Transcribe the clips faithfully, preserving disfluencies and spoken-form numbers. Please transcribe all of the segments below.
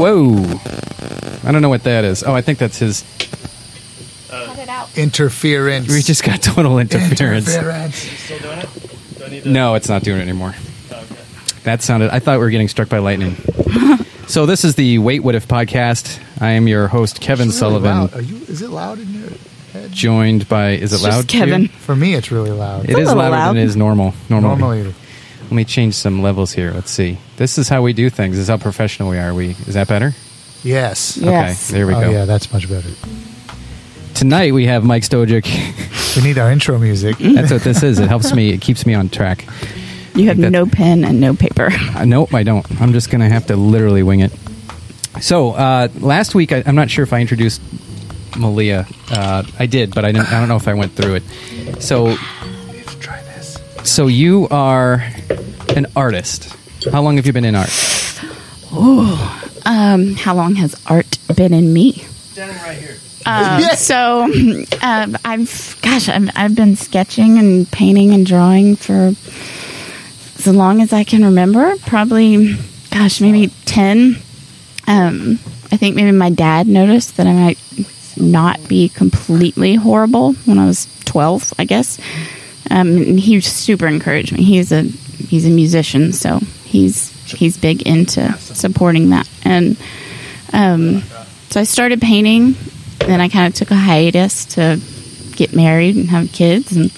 Whoa. I don't know what that is. Oh, I think that's his... Cut it out. Interference. We just got total interference. Interference. Still doing it? Do I need to... No, it's not doing it anymore. Oh, okay. That sounded... I thought we were getting struck by lightning. So this is the Wait What If podcast. I am your host, Kevin It's really Sullivan. loud. Are you? Is it loud in your head? Joined by... Is it It's loud just to you? Kevin. For me, it's really loud. It It's a is little louder loud. than it is normal. Normally. Normally, Let me change some levels here. Let's see. This is how we do things. This is how professional we are. We Is that better? yes. Yes. Okay, there we oh go. yeah, that's much better. Tonight we have Mike Stojic. We need our intro music. That's what this is. It helps me. It keeps me on track. You have That- no pen and no paper. Uh, nope, I don't. I'm just going to have to literally wing it. So uh, last week, I, I'm not sure if I introduced Malia. Uh, I did, but I didn't. I don't know if I went through it. So, Let's try this. so you are an artist. How long have you been in art? Um, how long has art been in me? Standing right here. Um, Yes. So, um, I've, gosh, I've, I've been sketching and painting and drawing for as long as I can remember. Probably, gosh, maybe ten. Um, I think maybe my dad noticed that I might not be completely horrible when I was twelve, I guess. Um, and he super encouraged me. He's a he's a musician, so he's he's big into supporting that. And um, so I started painting. Then I kind of took a hiatus to get married and have kids and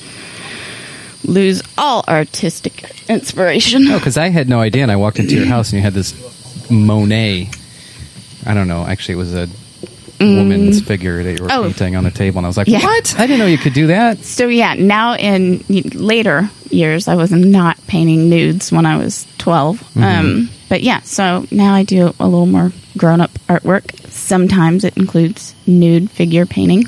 lose all artistic inspiration. Oh, because I had no idea, and I walked into your house, and you had this Monet. I don't know. Actually, it was a woman's figure that you were Oh. painting on the table, and I was like, Yeah. "What? I didn't know you could do that." So yeah, now in later years, I was not painting nudes when I was twelve. Um, but yeah, so now I do a little more grown-up artwork. Sometimes it includes nude figure painting,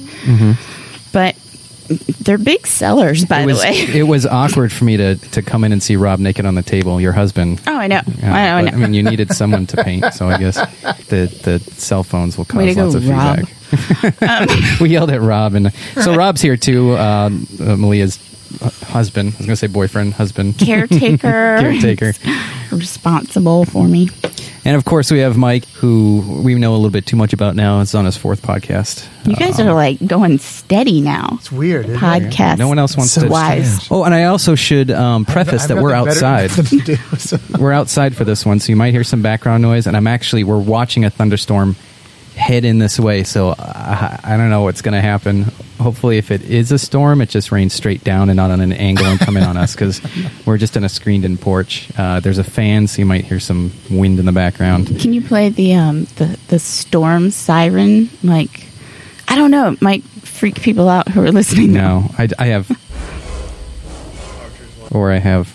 but they're big sellers, by it the was, way. it was awkward for me to, to come in and see Rob naked on the table, your husband. Oh, I know. Yeah, I know. I but, know. I mean, you needed someone to paint, so I guess the the cell phones will Way cause to lots go, of Rob. feedback. We yelled at Rob, and so Rob's here too. Uh, uh, Malia's husband. I was going to say boyfriend, husband, Caretaker, caretaker, responsible for me. and of course we have Mike, who we know a little bit too much about now. It's on his fourth podcast. You guys are like going steady now. It's weird. Isn't it? Podcast. No one else wants So to. wise. Oh, and I also should um, preface I've that got we're nothing better- outside. nothing to do, so- We're outside for this one, so you might hear some background noise. And I'm actually, we're watching a thunderstorm head in this way, so I, I don't know what's going to happen. Hopefully, if it is a storm, it just rains straight down and not on an angle and come in on us, because we're just in a screened-in porch. Uh, there's a fan, so you might hear some wind in the background. Can you play the um the the storm siren? Like, I don't know. It might freak people out who are listening. now. No, I, I have, or I have,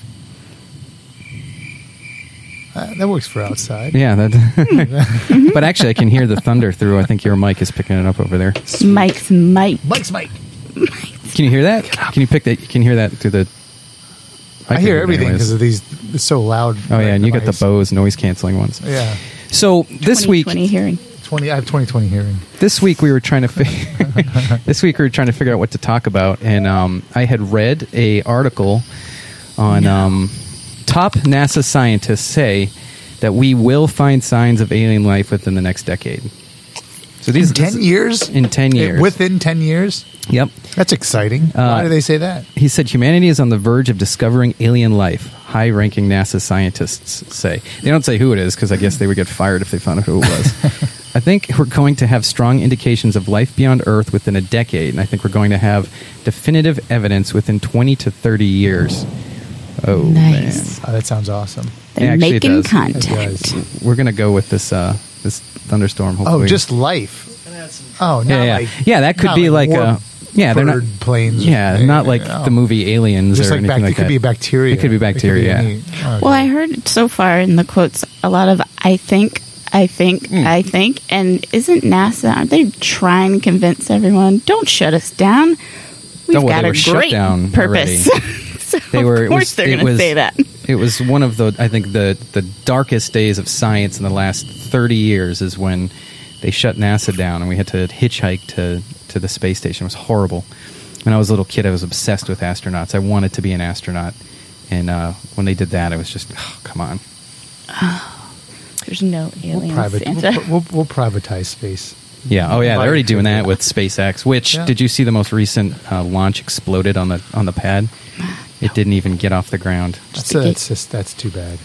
Uh, that works for outside. yeah. That, but actually, I can hear the thunder through. I think your mic is picking it up over there. Mike's Mike. Mike's Mike. Can you hear that? Can you pick that? Can you hear that through the? I, can hear it everything anyways. because of these. It's so loud. Oh yeah, and you got the device. Bose noise canceling ones. Yeah, So this week, twenty hearing. twenty. I have twenty twenty hearing. this week we were trying to fi- this week we were trying to figure out what to talk about, and um, I had read a article on um, top NASA scientists say that we will find signs of alien life within the next decade. So these In ten this- years. in ten years. Within ten years. Yep. That's exciting. Why do they say that? He said humanity is on the verge of discovering alien life. High-ranking NASA scientists say. They don't say who it is because I guess they would get fired if they found out who it was. I think we're going to have strong indications of life beyond Earth within a decade, and I think we're going to have definitive evidence within twenty to thirty years. Oh, Nice. man. Oh, that sounds awesome. They're Actually, it making does. It contact. does. We're going to go with this uh, this thunderstorm, hopefully. Oh, just life. And that's some Oh, not yeah, yeah. like yeah, that could not be like, war a... Yeah, they're not... bird planes. Yeah, or- not like oh. the movie Aliens Just or like anything bac- like it could that. be bacteria. It could be bacteria, It yeah. could be any- Well, I heard so far in the quotes a lot of I think, I think, I think. And isn't NASA, aren't they trying to convince everyone, don't shut us down? We've Oh, well, got they a were shut great down purpose. so They were- it of course was- they're it going to was- say that. It was one of the, I think, the, the darkest days of science in the last thirty years is when they shut NASA down and we had to hitchhike to, to the space station. It was horrible. When I was a little kid, I was obsessed with astronauts. I wanted to be an astronaut. And uh, when they did that, I was just, oh, come on. There's no We'll, alien private, Santa. we'll, we'll, we'll privatize space. Yeah. Oh, yeah. They're already doing that Yeah. with SpaceX. Which Yeah. did you see the most recent uh, launch exploded on the on the pad? It didn't even get off the ground. That's, to get- that's just that's too bad.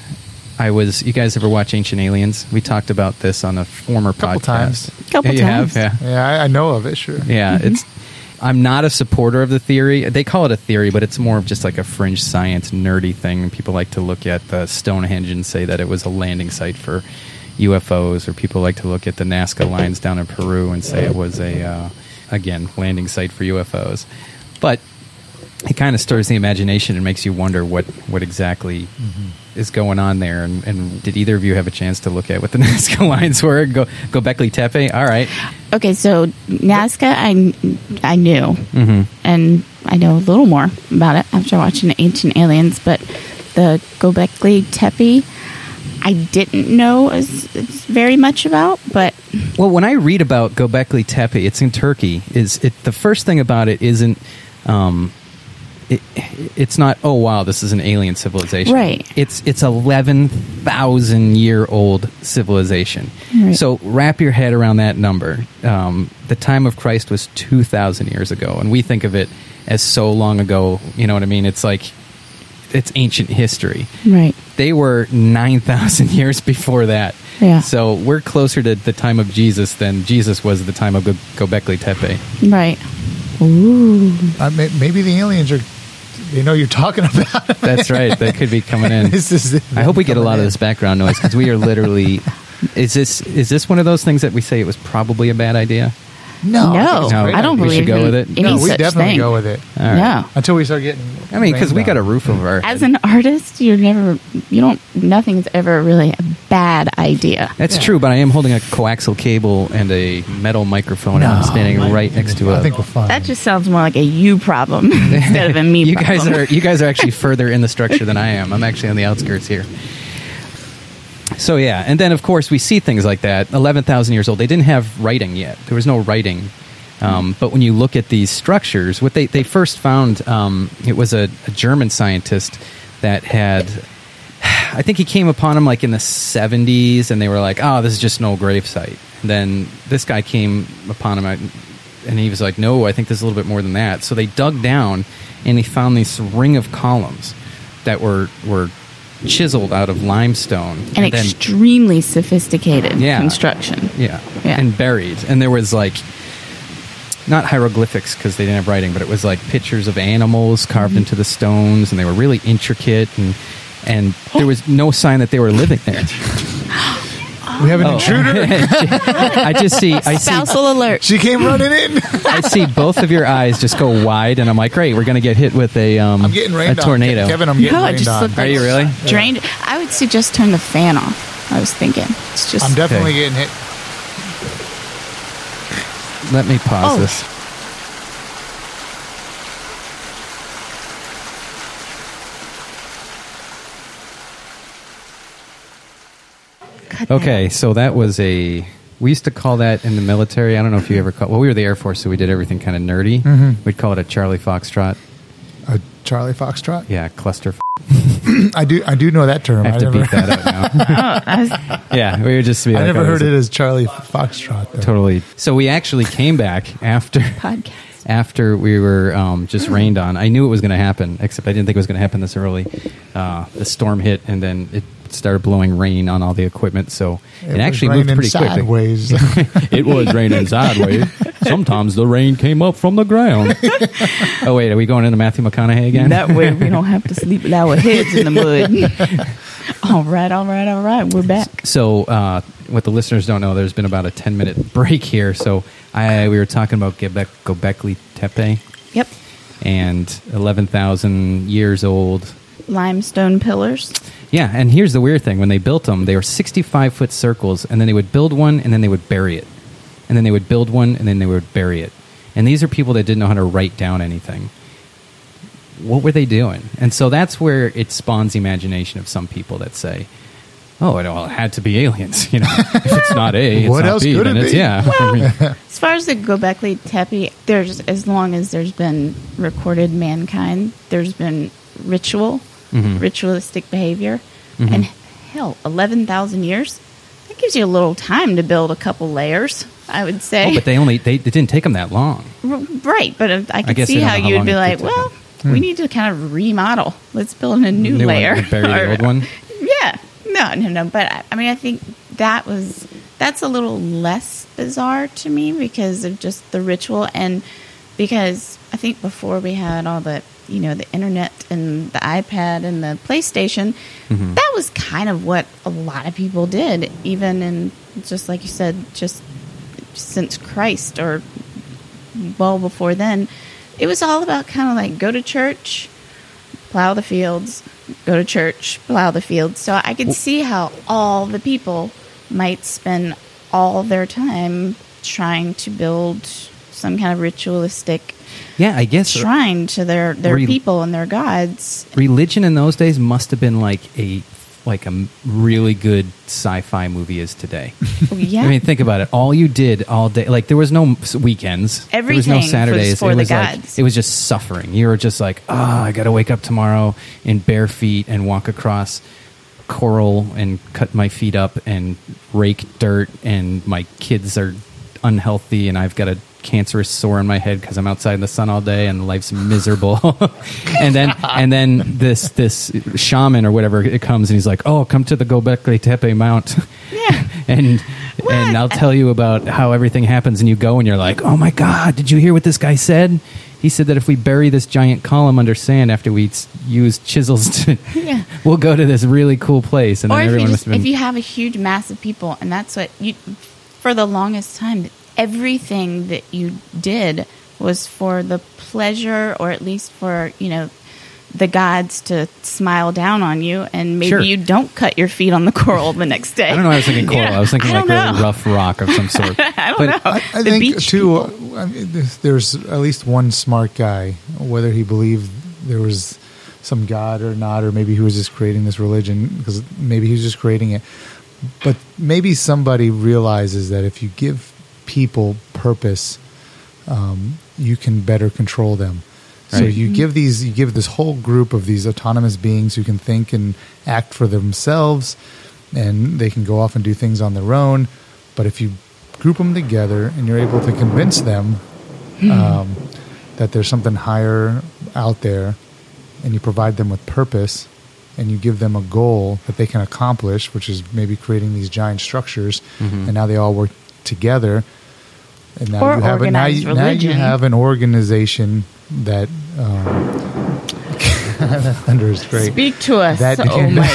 I was. You guys ever watch Ancient Aliens? We talked about this on a former Couple podcast. times. Couple you times. have, yeah. Yeah, I, I know of it. Sure. Yeah, it's. I'm not a supporter of the theory. They call it a theory, but it's more of just like a fringe science nerdy thing. People like to look at the Stonehenge and say that it was a landing site for U F Os, or people like to look at the Nazca lines down in Peru and say it was a, uh, again, landing site for U F Os. But it kind of stirs the imagination and makes you wonder what, what exactly Mm-hmm. is going on there. And, and did either of you have a chance to look at what the Nazca lines were? Go Göbekli Tepe? All right. Okay, so Nazca, I, I knew, Mm-hmm. and I know a little more about it after watching Ancient Aliens, but the Göbekli Tepe, I didn't know as, as very much about, but Well, when I read about Göbekli Tepe, it's in Turkey. Is it the first thing about it isn't um, it, it's not, oh wow, this is an alien civilization. Right. It's it's eleven thousand year old civilization. Right. So wrap your head around that number. Um, the time of Christ was two thousand years ago, and we think of it as so long ago. You know what I mean? It's like it's ancient history. right. They were nine thousand years before that. Yeah. So we're closer to the time of Jesus than Jesus was at the time of Go- Göbekli Tepe. Right. Ooh. Uh, may, maybe the aliens are. They know you're talking about. It. That's right. They could be coming in. This is- I hope we get a lot of coming this background noise because we are literally. Is this is this one of those things that we say it was probably a bad idea? in. No, I think it's a No, great I don't we idea. should believe go in with it? any No, we such definitely thing. go with it All right. No. until we start getting. I mean, because we rained got a on. roof over our head. As an artist, you're never, you don't, nothing's ever really a bad idea. That's Yeah. true, but I am holding a coaxial cable and a metal microphone, and I'm No, standing right next to a. I think we're fine. That just sounds more like a you problem instead of a me you problem. guys are you guys are actually further in the structure than I am. I'm actually on the outskirts here. So yeah, and then of course we see things like that. Eleven thousand years old. They didn't have writing yet. There was no writing. Um, but when you look at these structures, what they, they first found, um, it was a, a German scientist that had, I think he came upon them like in the seventies, and they were like, oh, this is just an old grave site. And then this guy came upon him, and he was like, no, I think there's a little bit more than that. So they dug down, and they found this ring of columns that were were chiseled out of limestone. and then, extremely sophisticated Yeah. construction. yeah, Yeah. and buried. And there was like, not hieroglyphics because they didn't have writing, but it was like pictures of animals carved Mm-hmm. into the stones, and they were really intricate, and and there was no sign that they were living there. we have an Oh. intruder. I just see, I see, Spousal alert. She came running in. I see both of your eyes just go wide, and I'm like, great, we're gonna get hit with a um I'm getting a rained on. tornado. Kevin, I'm getting No, it rained just on. looked Are like you really? drained. I would suggest turn the fan off. I was thinking. It's just. I'm definitely Okay. getting hit. Let me pause Oh. this. Cut that Okay, out. so that was a. We used to call that in the military. I don't know if you ever call. Well, we were the Air Force, so we did everything kind of nerdy. Mhm. We'd call it a Charlie Foxtrot. A Charlie Foxtrot. Yeah, cluster. F- I do. I do know that term. I have I to never, beat that out now. Oh, I was, Yeah, we would just be. I like, never oh, heard is it as Charlie Foxtrot. Though. Totally. So we actually came back after podcast. after we were um, just rained on. I knew it was going to happen, except I didn't think it was going to happen this early. Uh, the storm hit, and then it started blowing rain on all the equipment. So it, was actually moved raining pretty quickly. sideways. It was raining sideways. Sometimes the rain came up from the ground. Oh wait, are we going into Matthew McConaughey again? That way we don't have to sleep with our heads in the mud. all right, all right, all right. We're back. So, uh, what the listeners don't know, there's been about a ten minute break here. So, I we were talking about Göbek, Göbekli Tepe Yep. and eleven thousand years old. Limestone pillars. Yeah, and here's the weird thing: when they built them, they were sixty-five foot circles, and then they would build one, and then they would bury it, and then they would build one, and then they would bury it. And these are people that didn't know how to write down anything. What were they doing? And so that's where it spawns the imagination of some people that say, "Oh, it, well, it had to be aliens." You know, if it's not A, it's What not else B, could then it it's be? yeah. I mean, As far as the Göbekli Tepe, there's as long as there's been recorded mankind, there's been ritual, Mhm. ritualistic behavior, Mhm. and hell, eleven thousand years. That gives you a little time to build a couple layers, I would say. Oh, but they only they it didn't take them that long. R- right, but uh, I could guess see they don't how know how you would long be it like, did take well, them. we need to kind of remodel. Let's build a new, New one, layer. and bury the Or- old one? Yeah, no, no, no. But I- I mean, I think that was that's a little less bizarre to me because of just the ritual, and because I think before we had all the you know the internet and the iPad and the PlayStation, Mm-hmm. that was kind of what a lot of people did, even in just like you said, just since Christ or well before then. It was all about kind of like go to church, plow the fields, go to church, plow the fields. So I could see how all the people might spend all their time trying to build some kind of ritualistic Yeah, I guess shrine to their, their Re- people and their gods. religion in those days must have been like a like a really good sci-fi movie is today. Yeah. I mean, think about it. All you did all day, like there was no s- weekends, there was no Everything was Saturdays. for it the was like gods. it was just suffering. You were just like, oh, I got to wake up tomorrow in bare feet and walk across coral and cut my feet up and rake dirt, and my kids are unhealthy, and I've got a cancerous sore in my head because I'm outside in the sun all day and life's miserable. and then and then this this shaman or whatever it comes and he's like, oh, come to the Gobekli Tepe Mount. Yeah. and What? and I'll tell you about how everything happens, and you go and you're like, oh my God, did you hear what this guy said? He said that if we bury this giant column under sand after we s- use chisels to, Yeah. we'll go to this really cool place. And Or then if you, everyone just, must have been if you have a huge mass of people, and that's what you, for the longest time, everything that you did was for the pleasure, or at least for, you know, the gods to smile down on you, and maybe Sure. you don't cut your feet on the coral the next day. I don't know. I was thinking coral. Yeah. I was thinking I like don't really know. rough rock of some sort. I don't but know. I, I The think beach too. people. I mean, there's- there's at least one smart guy, whether he believed there was some god or not, or maybe he was just creating this religion because maybe he was just creating it. But maybe somebody realizes that if you give people purpose, um, you can better control them. So Right. you give these, you give this whole group of these autonomous beings who can think and act for themselves, and they can go off and do things on their own. But if you group them together and you're able to convince them um, that there's something higher out there, and you provide them with purpose, and you give them a goal that they can accomplish, which is maybe creating these giant structures, Mm-hmm. and now they all work together. And now Or you have a, now, organized you, now you religion. have an organization that um, that thunder is great. Speak to us. That- oh my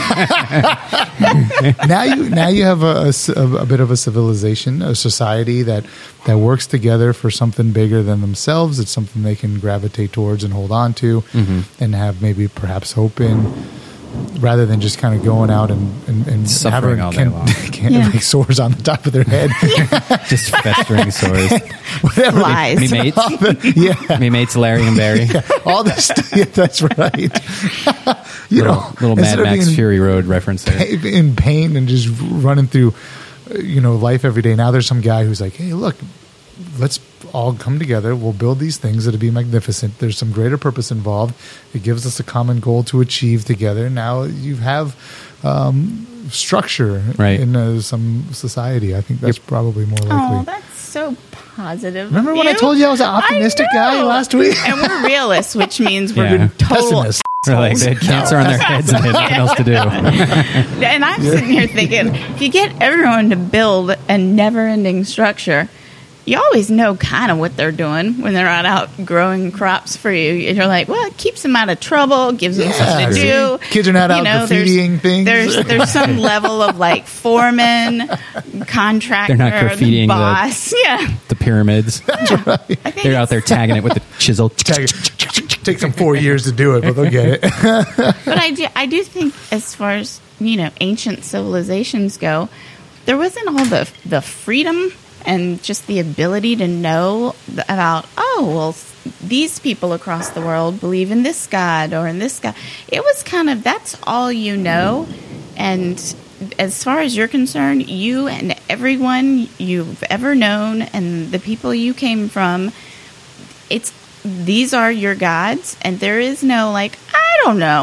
now you now you have a, a s- a- a bit of a civilization, a society that that works together for something bigger than themselves. It's something they can gravitate towards and hold on to, Mm-hmm. and have maybe perhaps hope in, rather than just kind of going out and and, and Suffering having all day can, long. can, Yeah. like sores on the top of their head. just festering sores. Whatever. Flies. Me mates, Yeah. me mates, Larry and Barry. All this. Yeah, that's right. you little know, little Mad instead of Max being Fury Road reference there. pa- in pain and just running through, uh, you know, life every day. Now there's some guy who's like, hey, look, let's all come together. We'll build these things that'll be magnificent. There's some greater purpose involved. It gives us a common goal to achieve together. Now you have um, structure Right. in uh, some society. I think that's probably more Oh, likely. that's so positive. Remember of when I you. told you I was an optimistic I guy know. last week? And we're realists, which means we're Yeah. total. Pessimist. They're like they had cancer on their heads and they had nothing else to do. And I'm sitting here thinking, if you get everyone to build a never-ending structure, you always know kind of what they're doing when they're not out growing crops for you. And you're like, well, it keeps them out of trouble, gives them something to Yeah. do. Kids are not out there's- graffitiing things. There's there's some level of like foreman, contractor, They're not graffitiing the the- boss. Yeah, The pyramids. I think They're out there it's- tagging it with the chisel. Tag- Take them four years to do it, but they'll get it. But I do, I do think, as far as you know, ancient civilizations go, there wasn't all the the freedom and just the ability to know th- about. Oh, well, s- these people across the world believe in this god or in this god. It was kind of that's all you know, and as far as you're concerned, you and everyone you've ever known and the people you came from, it's these are your gods, and there is no like I don't know.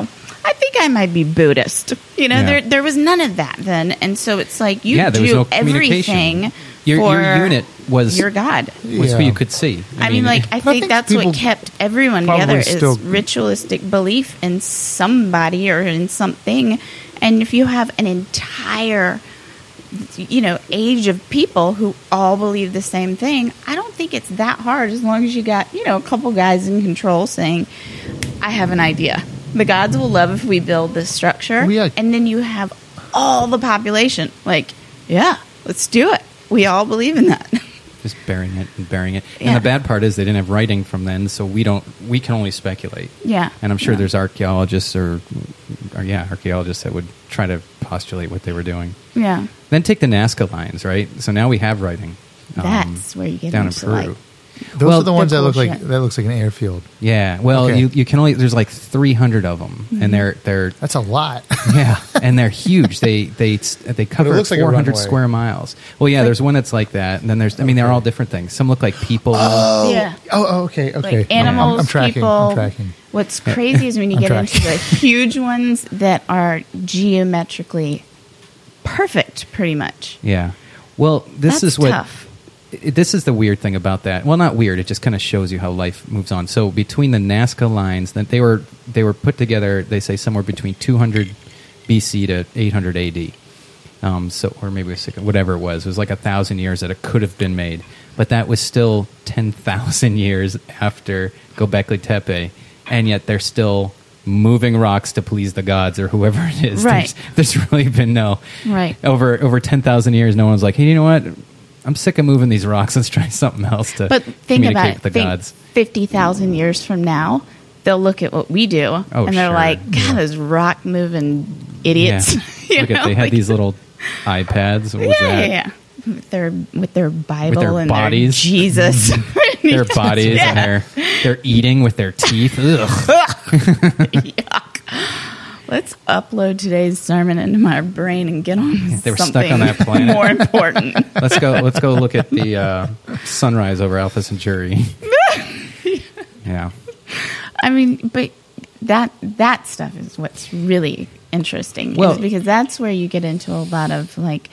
I think I might be Buddhist. You know, Yeah. there there was none of that then, and so it's like you Yeah, there was do no communication. everything Your- for your unit was- your God. Was who Yeah. you could see. I, mean, like I I think think that's people what kept everyone probably together is still- ritualistic belief in somebody or in something. And if you have an entire, you know, age of people who all believe the same thing, I don't think it's that hard as long as you got, you know, a couple guys in control saying, I have an idea. The gods will love if we build this structure. Well, yeah. And then you have all the population like, yeah, let's do it. We all believe in that. just burying it and burying it. Yeah. And the bad part is they didn't have writing from then, so we don't. We can only speculate. Yeah. And I'm sure Yeah. there's archaeologists or, or yeah, archaeologists that would try to postulate what they were doing. Yeah. Then take the Nazca lines, right? So now we have writing. um, That's where you get down in into Peru. like Those Well, are the ones the that cool look like shit. that looks like an airfield. Yeah. Well, Okay. you you can only there's like three hundred of them, Mm-hmm. and they're they're That's a lot. yeah, and they're huge. They they they cover looks like a four hundred runway. square miles. Well, yeah, there's one that's like that, and then there's I mean they're all different things. Some look like people. Oh, Yeah. oh, oh, okay, okay. like animals, I'm, I'm tracking. people. I'm tracking. What's crazy is when you I'm get tracking. into the huge ones that are geometrically perfect, pretty much. Yeah. Well, this That's is what. tough. I- This is the weird thing about that. Well, not weird. It just kind of shows you how life moves on. So between the Nazca lines, that they were they were put together. They say somewhere between two hundred B C to eight hundred A D. Um, so, or maybe a second, whatever it was. It was like a thousand years that it could have been made, but that was still ten thousand years after Göbekli Tepe, and yet they're still moving rocks to please the gods or whoever it is. Right. There's, there's really been no Right. over over ten thousand years. No one's like, hey, you know what? I'm sick of moving these rocks. Let's try something else to But think communicate about it. with the Think gods. fifty thousand years from now, they'll look at what we do Oh, and they're sure. like, God, those rock moving idiots. Yeah. You Look at know, they had like- these little iPads. What was yeah, that? yeah, yeah. With their with their Bible their and bodies. their Jesus, Their bodies Yeah. and their they're eating with their teeth. Ugh. Yuck. Let's upload today's sermon into my brain and get on with They were stuck something on that planet. more important. Let's go. Let's go look at the uh, sunrise over Alpha Centauri. Yeah. I mean, but that that stuff is what's really interesting. Well- is because that's where you get into a lot of like,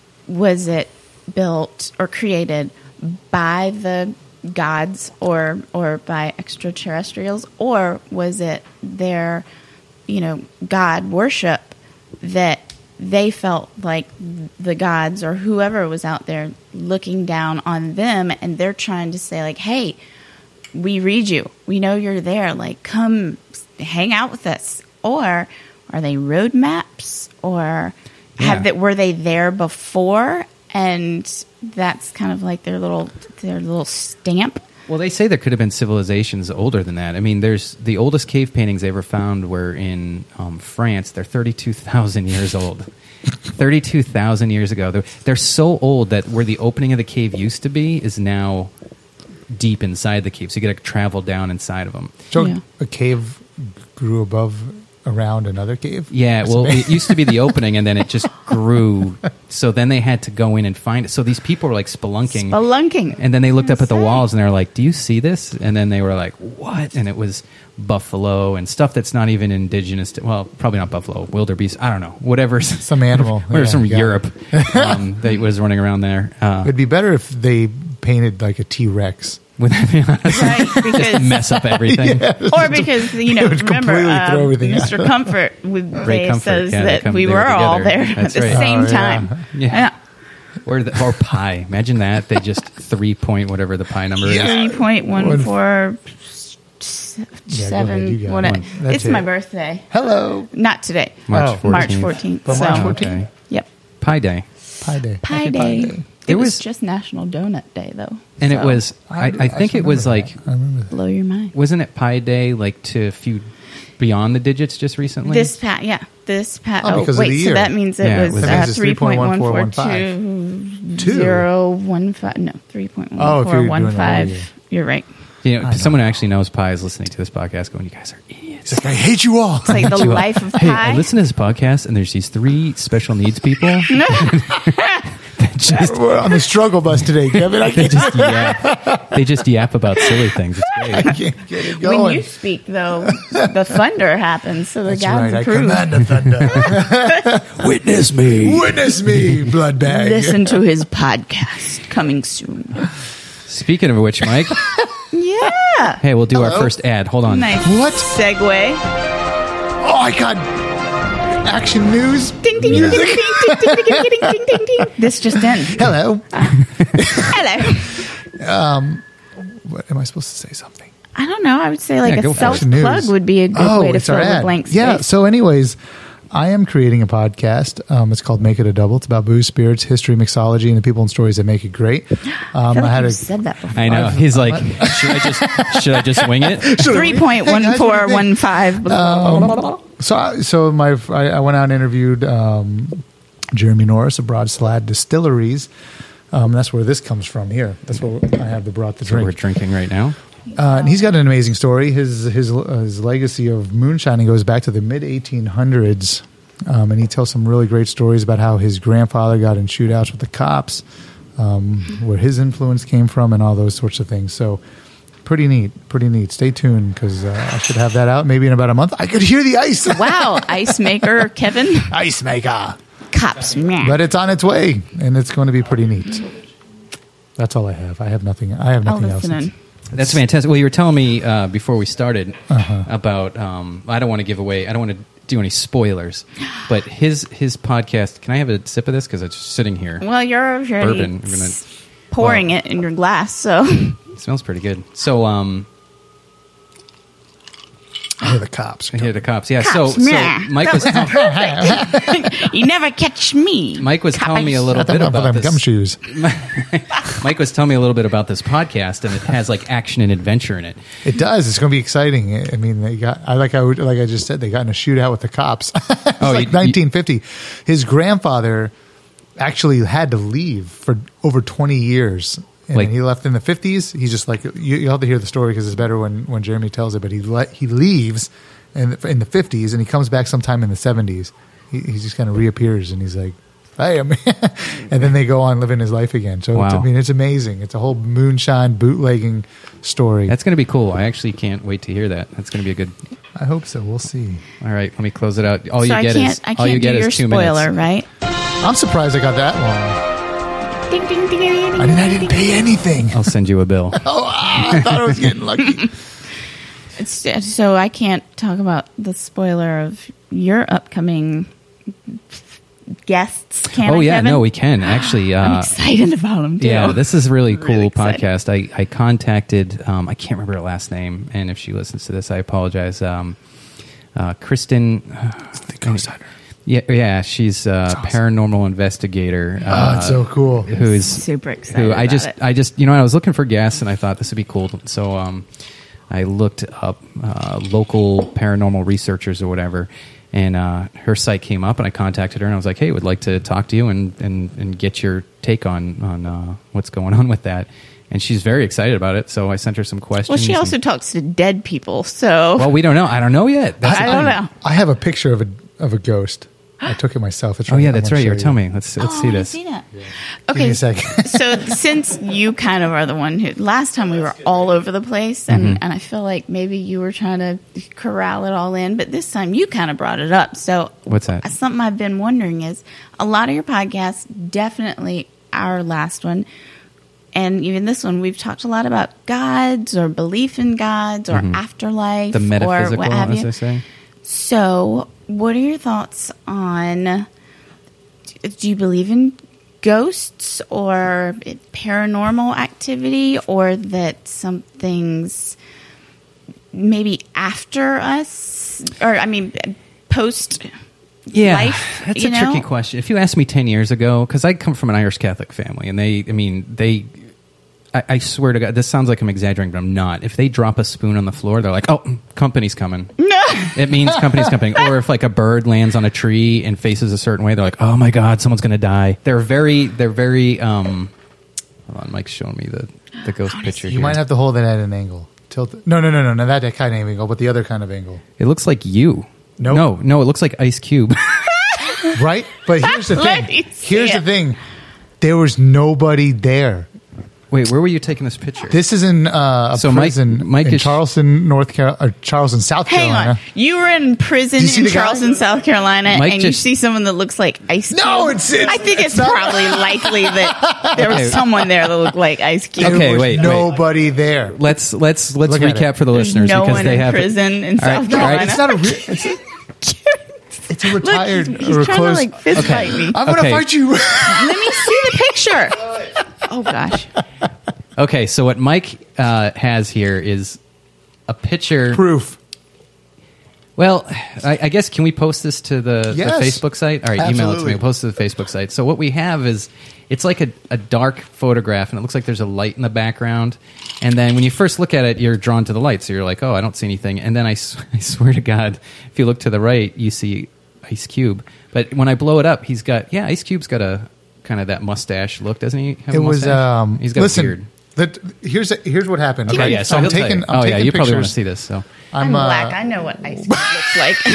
was it built or created by the gods or or by extraterrestrials, or was it their, you know, god worship that they felt like the gods or whoever was out there looking down on them, and they're trying to say like, hey, we read you. We know you're there. Like, come hang out with us. Or are they road maps? Or have Yeah. that were they there before? And that's kind of like their little their little stamp. Well, they say there could have been civilizations older than that. I mean, there's the oldest cave paintings they ever found were in um, France. They're thirty-two thousand years old. thirty-two thousand years ago. They're, they're so old that where the opening of the cave used to be is now deep inside the cave. So you got to travel down inside of them. So Yeah. a cave grew above around another cave. Yeah, well, it used to be the opening, and then it just grew. So then they had to go in and find it. So these people were like spelunking. Spelunking. And then they looked up at the Insane. walls and they were like, do you see this? And then they were like, what? And it was buffalo and stuff that's not even indigenous to, well, probably not buffalo, wildebeest, I don't know, whatever. Some animal. Whatever, Yeah, from got it. Europe um, that was running around there. Uh, It'd be better if they painted like a T Rex. would that be honest? Right, because Mess up everything. or because you know, It would remember completely uh, throw everything Mister out. Comfort with Ray they Comfort, says yeah, they that come- we they were were all together. there at That's the right. same Oh, yeah. time. Yeah. Or, the, or pi. Imagine that. They just three point whatever the pi number Yeah. is. Three point one four Yeah, go ahead, seven. you got What? it. It, That's it's it. my birthday. Hello. Not today. March Oh. fourteenth. March fourteenth. But So, March Oh, fourteenth. okay. Yep. Pi day. Pi Day. Pi Happy Day. Day. It It was, was- just National Donut Day, though. And it So, was, I, I think it was like, I remember that. blow your mind. wasn't it Pi Day like to a few beyond the digits just recently? This pat, yeah, this pat. Oh, Oh, because of wait, the so year. that means it Yeah, it was was- That uh, means it's three point one four two Two. zero one five. No, three point Oh, one if four you're one doing the whole year. five. You're right. You know, I know. someone who actually knows Pi is listening to this podcast going, you guys are idiots. It's like, I hate you all. It's like the life of Hey, pi. I listen to this podcast and there's these three special needs people that just We're on the struggle bus today, Kevin. I they can't, just yap. They just yap about silly things. It's great. I can't get it going. When you speak, though, the thunder happens, so the That's gods right. I approve. command the thunder. Witness me. Witness me, blood bag. Listen to his podcast coming soon. Speaking of which, Mike, Yeah. hey, we'll do our Hello? first ad. Hold on. Nice. What? Segue. Oh, I got action news. Ding, ding, ding, ding, ding, ding, ding, ding, ding, ding, ding, ding. This just in. Hello. Hello. What, am I supposed to say something? I don't know. I would say like Yeah, go a for it. self Action plug news. would be a good Oh, way to it's our fill the ad. blank space. Yeah. So, anyways, I am creating a podcast. Um, it's called Make It a Double. It's about booze, spirits, history, mixology, and the people and stories that make it great. Um, I feel like had you a said that before. I know. He's like, should I just should I just wing it? Three point one four one five. So, I- so my I, I went out and interviewed um, Jeremy Norris of Broad Slad Distilleries. Um, that's where this comes from. Here, that's where I have the brought the So we're drink. drinking right now. Uh, and he's got an amazing story. His his uh, his legacy of moonshining goes back to the mid eighteen hundreds, um, and he tells some really great stories about how his grandfather got in shootouts with the cops, um, where his influence came from, and all those sorts of things. So, pretty neat, pretty neat. Stay tuned because uh, I should have that out maybe in about a month. I could hear the ice. Wow. Ice maker Kevin. Ice maker. Cops. Meh. But it's on its way, and it's going to be pretty neat. That's all I have. I have nothing. I have I'll nothing else. listen in. That's fantastic. Well, you were telling me uh, before we started Uh-huh. about. Um, I don't want to give away. I don't want to do any spoilers. But his his podcast. Can I have a sip of this because it's just sitting here? Well, you're already Bourbon. We're gonna- s- pouring well- it in your glass, so It smells pretty good. So, um, I hear the cops. I hear the cops. Yeah. Cops, so, so meh. Mike was tell- you never catch me. Mike was telling me a little Got them bit up with about them this. gumshoes. Mike was telling me a little bit about this podcast, and it has like action and adventure in it. It does. It's going to be exciting. I mean, they got. I like. I would- like I just said, they got in a shootout with the cops. It's Oh, like you- nineteen fifty. His grandfather actually had to leave for over twenty years. And Like- he left in the fifties. He's just like you. You'll have to hear the story because it's better when, when Jeremy tells it. But he le- he leaves in the, in the fifties and he comes back sometime in the seventies. He, he just kind of reappears and he's like, "Hey," I'm and then they go on living his life again. So it's, I Wow. mean, it's amazing. It's a whole moonshine bootlegging story. That's going to be cool. I actually can't wait to hear that. That's going to be a good. I hope so. We'll see. All right, let me close it out. All so you I get can't. is I all can't you get do your is two spoiler, minutes. right? I'm surprised I got that long. Ding ding ding ding ding. I mean, I didn't pay anything. I'll send you a bill. Oh, ah, I thought I was getting lucky. It's, so I can't talk about the spoiler of your upcoming guests. Can oh I, yeah, Kevin? no, we can actually. Uh, I'm excited about them too. Yeah, this is a really I'm cool really excited. podcast. I, I contacted, um, I can't remember her last name, and if she listens to this, I apologize. Um, uh, Kristen. The Ghost Hunter. Yeah, yeah, she's a That's awesome. paranormal investigator. Oh, it's so cool. Who's super excited. who? I about just, it. I just, you know, I was looking for guests, and I thought this would be cool. So, um, I looked up uh, local paranormal researchers or whatever, and uh, her site came up, and I contacted her, and I was like, "Hey, would like to talk to you and and, and get your take on on uh, what's going on with that." And she's very excited about it. So I sent her some questions. well, she also and- talks to dead people, so well, we don't know. I don't know yet. That's I the don't thing. know. I have a picture of a of a ghost. I took it myself. It's Oh yeah, I'm that's gonna right. You show were telling me. Let's let's oh, see I this. seen it. Give me Okay, a second. so since you kind of are the one who last time we were all over the place, and, Mm-hmm. and I feel like maybe you were trying to corral it all in, but this time you kind of brought it up. So What's that? Something I've been wondering is a lot of your podcasts, definitely our last one, and even this one, we've talked a lot about gods or belief in gods or afterlife Mm-hmm. The or metaphysical, what have as you. they say. So, what are your thoughts on? Do you believe in ghosts or paranormal activity, or that something's maybe after us, or I mean, post? Yeah, life, that's you a know? tricky question. If you asked me ten years ago, because I come from an Irish Catholic family, and they, I mean, they, I, I swear to God, this sounds like I'm exaggerating, but I'm not. If they drop a spoon on the floor, they're like, "Oh, company's coming." No. It means company's coming. Or if like a bird lands on a tree and faces a certain way, they're like, "Oh my God, someone's going to die." They're very, they're very. Um, hold on, Mike's showing me the the ghost picture. You here. might have to hold it at an angle. Tilt. It. No, no, no, no, no. That kind of angle, but the other kind of angle. It looks like you. Nope. No, no, it looks like Ice Cube. Right? But here's the Let thing. me see Here's it. the thing. There was nobody there. Wait, where were you taking this picture? This is in uh, a So Mike- prison Mike in is- Charleston, North Carolina, or Charleston, South Hang Carolina. on. You were in prison Do you see in the guy? Charleston, South Carolina, Mike and you just- see someone that looks like Ice Cube. No, it's- it's- I think it's, it's not- probably likely that there Okay. was someone there that looked like Ice Cube. Okay, There was wait, wait. nobody there. let's let's let's Look at recap it. for the There's listeners no because one they in have prison in All right, South all right. Carolina. It's not a. Re- it's, a, it's a Look, retired he's, he's or trying close. to like fist Okay. fight me. I'm gonna Okay. fight you. Let me see the picture. Oh gosh. Okay, so what Mike uh, has here is a picture. Proof. Well, I, I guess can we post this to the, Yes. the Facebook site? All right, email it to Absolutely. me. We'll post it to the Facebook site. So what we have is it's like a, a dark photograph, and it looks like there's a light in the background. And then when you first look at it, you're drawn to the light, so you're like, oh, I don't see anything. And then I, s- I swear to God, if you look to the right, you see Ice Cube. But when I blow it up, he's got yeah, Ice Cube's got a kind of that mustache look, doesn't he? Have It a was. mustache? Um, he's got listen, a beard. That, here's here's what happened. Okay, Okay, yeah. So I'm he'll tell taking. you. I'm oh yeah, taking you probably want to pictures. see this. So I'm, uh, black. I know what Ice Cube looks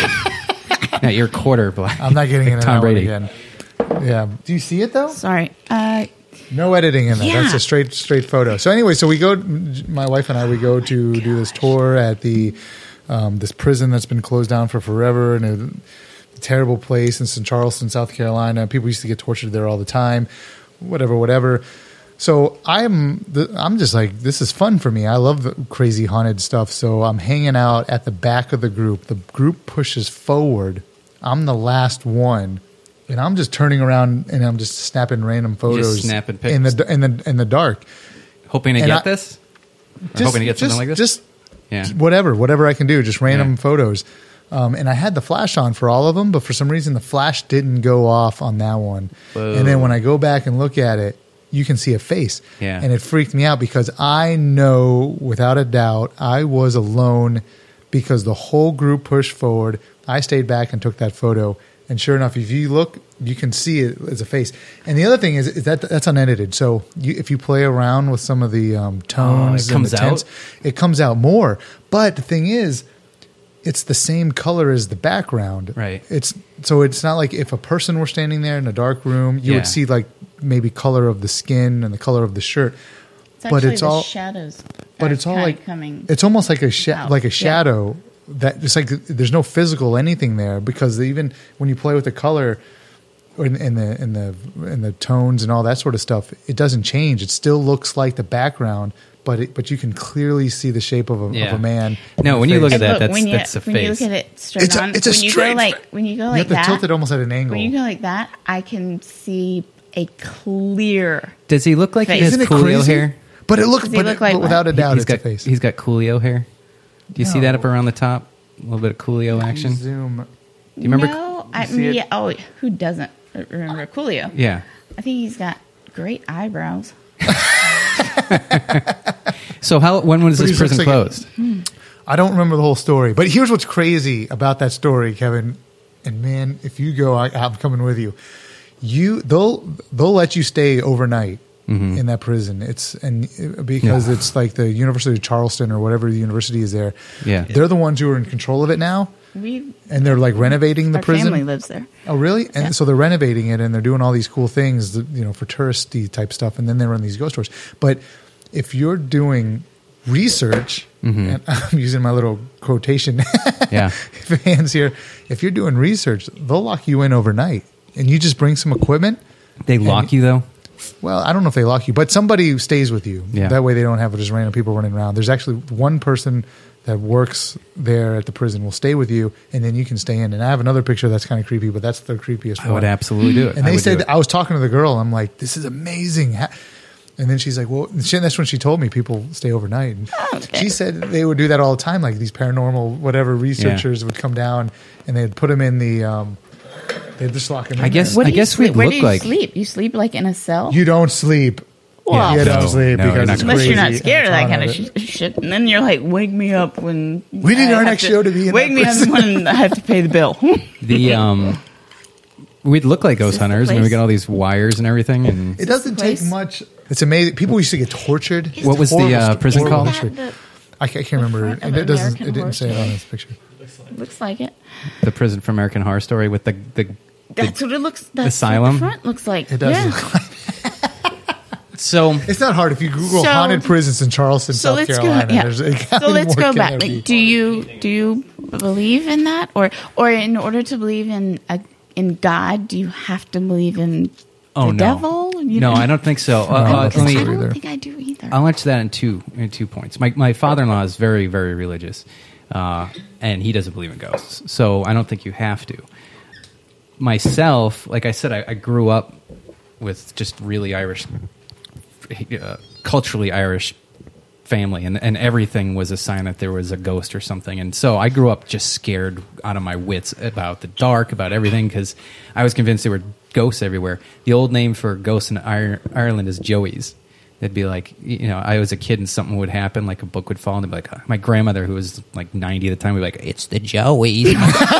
like. yeah, you're quarter black. I'm not getting Like into Tom that one Brady. again. Yeah. Do you see it though? Sorry. Uh, No editing in that. Yeah. That's a straight straight photo. So anyway, so we go. My wife and I we go to do this tour at the um, this prison that's been closed down for forever, and a terrible place. It's in Charleston, South Carolina. People used to get tortured there all the time. Whatever, whatever. So I'm the, I'm just like, this is fun for me. I love the crazy haunted stuff. So I'm hanging out at the back of the group. The group pushes forward. I'm the last one. And I'm just turning around and I'm just snapping random photos snapping in pics. the in the in the dark. Hoping to And get I- this? Or Just, hoping to get something just, like this? Just yeah. whatever, whatever I can do, just random Yeah. photos. Um, and I had the flash on for all of them, but for some reason the flash didn't go off on that one. Whoa. And then when I go back and look at it, you can see a face. Yeah. And it freaked me out because I know without a doubt I was alone because the whole group pushed forward. I stayed back and took that photo. And sure enough, if you look, you can see it as a face. And the other thing is, is that that's unedited. So you, if you play around with some of the um, tones Oh, it comes and the tints, out? it comes out more. But the thing is, it's the same color as the background. Right. It's so it's not like if a person were standing there in a dark room, you Yeah. would see like maybe color of the skin and the color of the shirt. it's But actually it's the all- shadows. But are it's all kinda like coming. it's almost like a sha- out. like a Yeah. shadow that it's like there's no physical anything there because even when you play with the color or in, in the in the in the tones and all that sort of stuff, it doesn't change. It still looks like the background, but it, but you can clearly see the shape of a, Yeah. of a man. No, in when the you look face. at that, Look, that's- when you, that's a when you look face. at it straight It's a- on. it's a when you straight go like fa- when you go you like have to that. tilt it almost at an angle. When you go like that, I can see a clear. Does he look like he Face. has Isn't it Coolio crazy? hair? But it looks, Does he but, look it- like but without a what? doubt, He's it's got a face. he's got Coolio hair. Do you see that No. up around the top? A little bit of Coolio action. Zoom. Do you remember? No, I see it? yeah. Oh, who doesn't remember Coolio? Yeah. I think he's got great eyebrows. So how? When was But this he looks prison like a- closed? I don't remember the whole story, but here's what's crazy about that story, Kevin. And man, if you go, I, I'm coming with you. You they'll they'll let you stay overnight Mm-hmm. in that prison. It's and because Yeah. it's like the University of Charleston or whatever the university is there. Yeah. they're the ones who are in control of it now, We and they're like renovating the our prison. family lives there. Oh, really? And Yeah. so they're renovating it, and they're doing all these cool things, that, you know, for touristy type stuff, and then they run these ghost tours. But if you're doing research, and I'm using my little quotation, Yeah. hands here. If you're doing research, they'll lock you in overnight, and you just bring some equipment. They lock you though. Well, I don't know if they lock you, but somebody stays with you. Yeah. That way they don't have just random people running around. There's actually one person that works there at the prison will stay with you, and then you can stay in. And I have another picture that's kind of creepy, but that's the creepiest I one. would absolutely do it. And I they would said, do it. I was talking to the girl. I'm like, this is amazing. Ha- And then she's like, well, she, that's when she told me people stay overnight. And okay. she said they would do that all the time. Like these paranormal, whatever researchers would come down and they'd put them in the, um, they'd just lock them in I guess- there. What I do you guess we'd sleep? Where look do you like- sleep? You sleep like in a cell? You don't sleep. Well, you No, don't sleep no, you're because not it's gonna unless you're not crazy scared of and that it's kind on of it. sh- shit, and then you're like, wake me up when We need I our have next show to be in wake that me up prison. when I have to pay the bill. The um, we'd look like ghost Is this the hunters, and we place? get all these wires and everything. And It doesn't take place? much. It's amazing. People used to get tortured. What was the, Horrible uh, st- prison horrible called? history. The- I can't, I can't remember. front of It, it doesn't. American It didn't Horror say it on Story. this picture. looks like it. the prison from American Horror Story with the the, That's what it looks. That's asylum? What the front looks like. It does Yeah. look like that. So It's not hard if you Google So- haunted prisons in Charleston, So South let's Carolina. go. Yeah. there's- how So many let's more go can back. there be? Like, do you do you believe in that, or or in order to believe in a, in God, do you have to believe in oh the no, devil? You no, know? I don't think so. Uh, I don't uh, think let I me- so don't either. think I do either. I'll answer that in two in two points. My my father-in-law is very very religious, uh, and he doesn't believe in ghosts. So I don't think you have to. Myself, like I said, I, I grew up with just really Irish, uh, culturally Irish family, and, and everything was a sign that there was a ghost or something. And so I grew up just scared out of my wits about the dark, about everything, because I was convinced there were ghosts everywhere. The old name for ghosts in Ir- Ireland is Joeys. It'd be like, you know, I was a kid and something would happen, like a book would fall, and they'd be like, uh, my grandmother, who was like ninety at the time, would be like, it's the Joeys.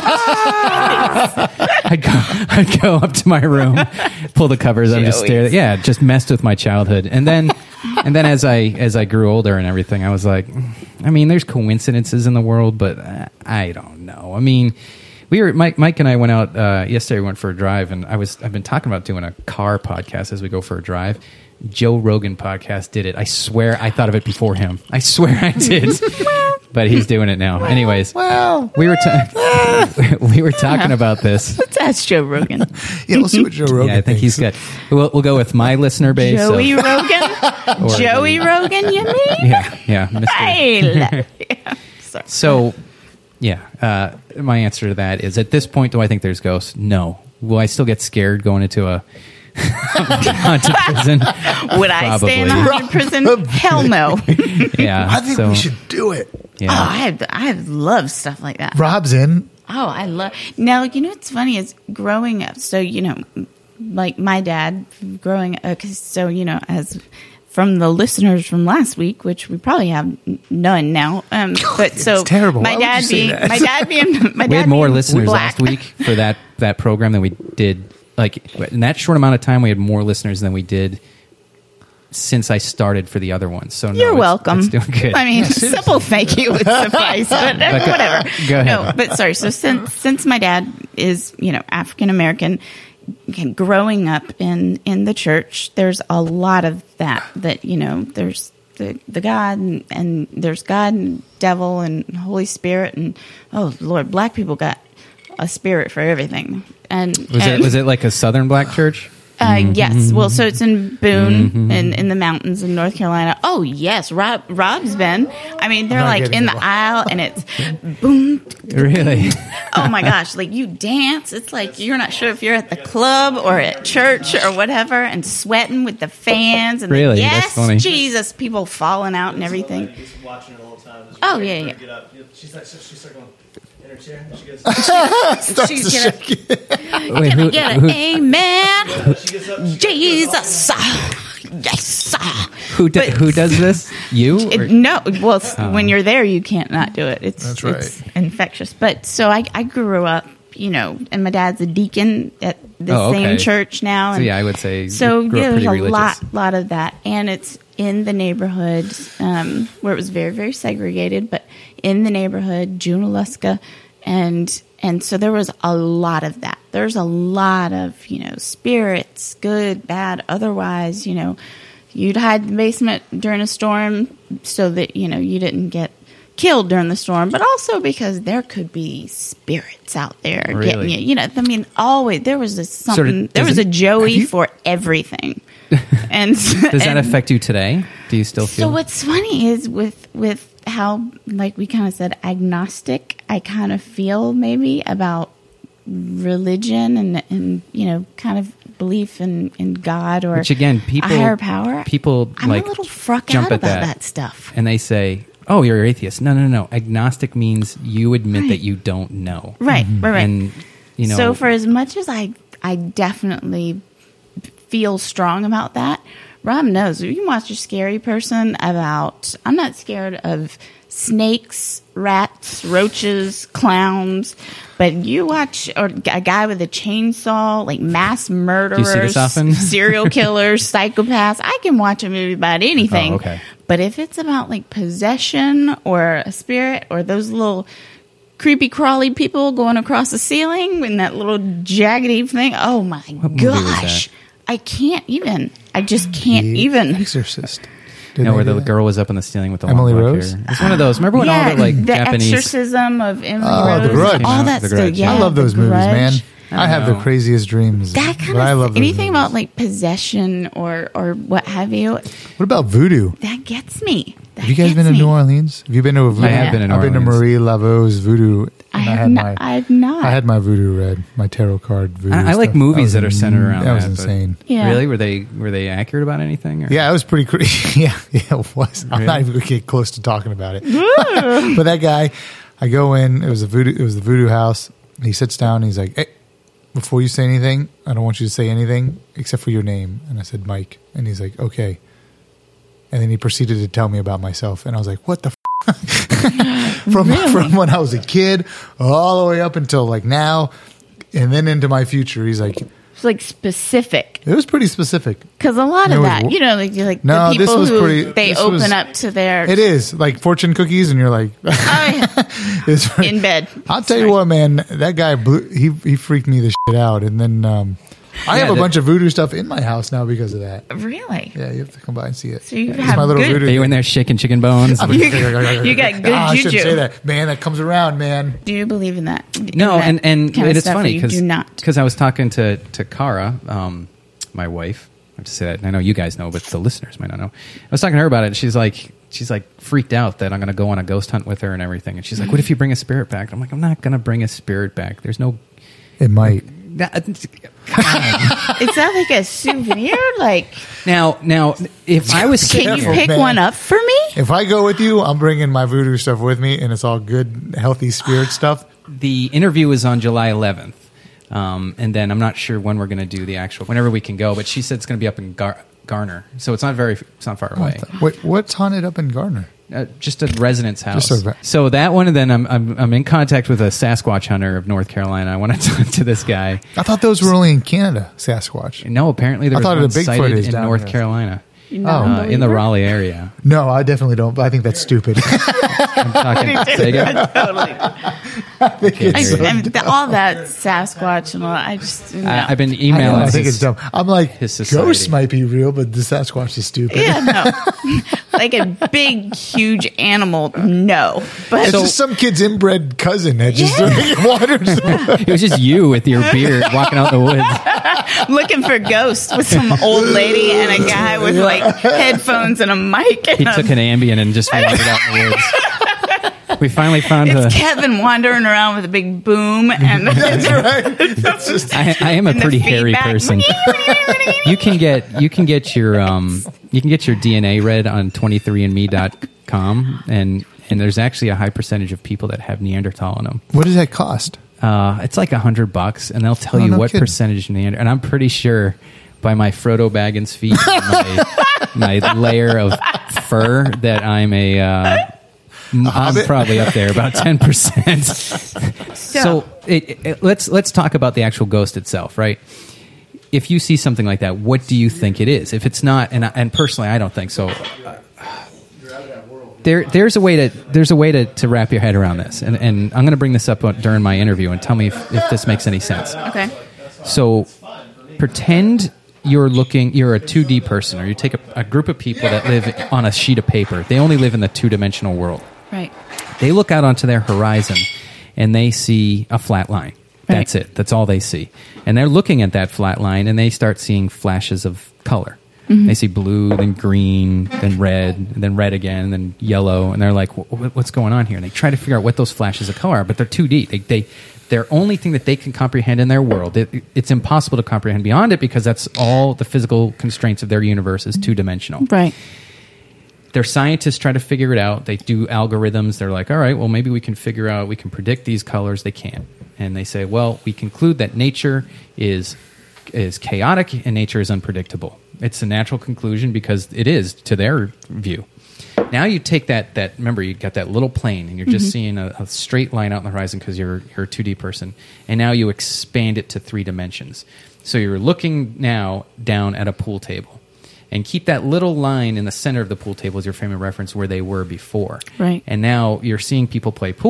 I'd go, I'd go up to my room, pull the covers, and just stare. Yeah, just messed with my childhood, and then, and then as I as I grew older and everything, I was like, I mean, there's coincidences in the world, but uh, I don't know. I mean, we were Mike. Mike and I went out uh, yesterday. We went for a drive, and I was I've been talking about doing a car podcast as we go for a drive. Joe Rogan podcast did it. I swear I thought of it before him. I swear I did. But he's doing it now. Anyways, Well, we were ta- we were talking about this. Let's ask Joe Rogan. yeah, let's see what Joe Rogan Yeah, I think he's thinks. good. We'll, we'll go with my listener base. of- Joey Rogan. or Joey the- Rogan, you mean? Yeah, yeah. Mister Hey, yeah. Sorry. So, yeah, uh, my answer to that is, at this point, do I think there's ghosts? No. Will I still get scared going into a haunted prison? Would I stay in a Probably. haunted prison? Hell no. Yeah. I think so, we should do it. Yeah. Oh, I have, I have love stuff like that. Rob's in. Oh, I love. Now, you know what's funny is growing up. So you know, like my dad growing up. Cause so you know, as from the listeners from last week, which we probably have none now. Um, but so It's terrible. My Why would you dad say being that? my dad being my dad we had more being listeners black. last week for that, that program than we did. Like, in that short amount of time, we had more listeners than we did since I started for the other ones. So no, You're it's- welcome. It's doing good. I mean, simple thank you would suffice, but uh, go- whatever. go ahead. No, but sorry. So since since my dad is you know African American, growing up in in the church, there's a lot of that. That you know, there's the the God and, and there's God and devil and Holy Spirit and oh Lord, black people got a spirit for everything. And was and, it was it like a Southern black church? Uh, yes. Well, so it's in Boone, in, in the mountains in North Carolina. Oh, yes. Rob, Rob's been. I mean, they're not like getting in it. the aisle, and it's boom. Really? Oh my gosh! Like you dance. It's like you're not sure if you're at the club or at church or whatever, and sweating with the fans. And Really? the, That's yes, funny. Jesus, people falling out and everything. Just watching her the whole time. Just Oh, waiting yeah, for her to yeah. Get up. She's like, she's like going in her chair. She gets, Starts She's to gonna- shake it. Wait, who, Get who, an amen, she gets up. She Jesus. Yes. who, do- But- who does this? You? Or- It, no, well, s when you're there, you can't not do it. It's That's right. It's infectious. But so I, I grew up, you know, and my dad's a deacon at the Oh, okay. same church now. So And yeah, I would say so. you grew Yeah, up there's pretty a religious. lot, lot of that, and it's in the neighborhood um, where it was very, very segregated, but in the neighborhood, Junaluska, and and so there was a lot of that. There's a lot of you know spirits, good, bad, otherwise. You know, you'd hide in the basement during a storm so that you know you didn't get killed during the storm, but also because there could be spirits out there getting Really? you. You know, I mean, always there was a Sort something. of- there does was a it- Joey have you- for everything. And Does that and affect you today? Do you still feel? So what's funny is with with how like we kind of said agnostic, I kind of feel maybe about religion and and you know kind of belief in in God or Which again, people a higher power. People I'm like a little fruck jump out at about that. that stuff. and they say, "Oh, you're an atheist." No, no, no. Agnostic means you admit Right. that you don't know. Right, right, right. And you know, So for as much as I I definitely feel strong about that, Rob knows. You can watch a scary person about. I'm not scared of snakes, rats, roaches, clowns, but you watch or a guy with a chainsaw, like mass murderers, see this often? serial killers, psychopaths. I can watch a movie about anything. Oh, okay. But if it's about like possession or a spirit or those little creepy crawly people going across the ceiling in that little jaggedy thing, oh my movie was gosh. that? I can't even. I just can't The even. Exorcist. You Didn't know, where they the do that? girl was up on the ceiling with the Emily long black Rose? hair. It's one of those. Remember when yeah, all the like the Japanese? Exorcism of Emily Oh, Rose, The Grudge. all that The stuff. Grudge, Yeah, I love The those movies, Grudge. man. I I, have know. the craziest dreams. That kind but I love of those anything movies. about like possession or or what have you. What about voodoo? That gets me. That Have you guys gets been to me. New Orleans? Have you been to a voodoo? I have been to New I've been to Orleans. Marie Laveau's voodoo. I and have had not. my I've not. I had my voodoo read, my tarot card voodoo. I, I like stuff. movies was that are centered in- around that. that. was but- insane. Yeah. Really? Were they were they accurate about anything? Or? Yeah, it was pretty crazy. yeah, yeah, it was. I'm not Really? even going to get close to talking about it. but that guy, I go in. It was a voodoo. It was the voodoo house. And he sits down. And he's like, "Hey, before you say anything, I don't want you to say anything except for your name." And I said, "Mike." And he's like, "Okay." And then he proceeded to tell me about myself, and I was like, "What the?" F-? from Really? from when I was a kid all the way up until like now, and then into my future. He's like, It's like specific. it was pretty specific. Because a lot It of was- that, you know, like, like No, the this people was who pretty- they this open was- up to their It is like fortune cookies, and you're like, oh, yeah, it's, in bed. I'll tell Sorry. you what, man, that guy blew, he he freaked me the shit out, and then um, I Yeah, have a that- bunch of voodoo stuff in my house now because of that. Really? Yeah, you have to come by and see it. So you It's have my little good- voodoo. Are you in there shaking chicken bones? You- you got good Ah, I shouldn't juju. say that, man. That comes around, man. Do you believe in that? In No, that and and kind of it is stuff, or funny you because do not. because I was talking to to Cara, um, my wife. I have to say that, and I know you guys know, but the listeners might not know. I was talking to her about it. And she's like, she's like freaked out that I'm going to go on a ghost hunt with her and everything. And she's like, "What if you bring a spirit back?" I'm like, "I'm not going to bring a spirit back. There's no." It might. Is that like a souvenir? Like, Now, now, if I was sitting can you here, pick man. one up for me? If I go with you, I'm bringing my voodoo stuff with me, and it's all good, healthy spirit stuff. the interview is on July eleventh, um, and then I'm not sure when we're going to do the actual. Whenever we can go, but she said it's going to be up in Gar- Garner, so it's not very, it's not far away. Wait, what's haunted up in Gardner? Uh, just a residence house. Just a- so that one, and then I'm, I'm I'm in contact with a Sasquatch hunter of North Carolina. I want to talk to this guy. I thought those were only in Canada, Sasquatch. No, apparently there I was thought one the Bigfoot sighted is in down North here. Carolina, You Oh. uh, in the non-believer? Raleigh area. No, I definitely don't. I think that's stupid. I'm talking. say again? Totally. I think Okay, it's I, so I'm- dumb. the- all that Sasquatch and all that, I just, no. I, I've been I, know, emailing. I think his- it's dumb. I'm like, his society. ghosts might be real, but the Sasquatch is stupid. Yeah, no. Like a big, huge animal, no. But It's just some kid's inbred cousin that just wanders. It was just you with your beard walking out in the woods. looking for ghosts with some old lady and a guy with like headphones and a mic. And He a- took an Ambien and just wandered out in the woods. We finally found a. it's Kevin wandering around with a big boom and That's right. It's just I, I am a and the pretty hairy feedback. person. You can get you can get your um you can get your D N A read on twenty-three and me dot com, and and there's actually a high percentage of people that have Neanderthal in them. what does that cost? Uh, it's like a hundred bucks, and they'll tell Oh, you no what kidding. percentage Neander. And I'm pretty sure by my Frodo Baggins feet, and my, my layer of fur, that I'm a. Uh, m- I'm hobbit? probably up there about ten percent. So, So it, it, let's let's talk about the actual ghost itself, right? If you see something like that, what do you think it is? If it's not, and I- and personally, I don't think so. There, there's a way to there's a way to, to wrap your head around this, and, and I'm going to bring this up during my interview and tell me if, if this makes any sense. okay. So, pretend you're looking, you're a two D person, or you take a, a group of people that live on a sheet of paper. They only live in the two dimensional world. Right. They look out onto their horizon and they see a flat line. That's Right. it. That's all they see. And they're looking at that flat line and they start seeing flashes of color. They see blue, then green, then red, and then red again, and then yellow. And they're like, "Wh- wh- what's going on here?" And they try to figure out what those flashes of color are, but they're two D. They, they, their only thing that they can comprehend in their world, it, it's impossible to comprehend beyond it because that's all the physical constraints of their universe is two-dimensional. Right. Their scientists try to figure it out. They do algorithms. They're like, all right, well, maybe we can figure out, we can predict these colors. They can't. And they say, well, we conclude that nature is is chaotic and nature is unpredictable. It's a natural conclusion because it is to their view. Now you take that, that remember, you got that little plane and you're just seeing a, a straight line out in the horizon because you're, you're a two D person. And now you expand it to three dimensions. So you're looking now down at a pool table. And keep that little line in the center of the pool table as your frame of reference where they were before. Right. And now you're seeing people play pool.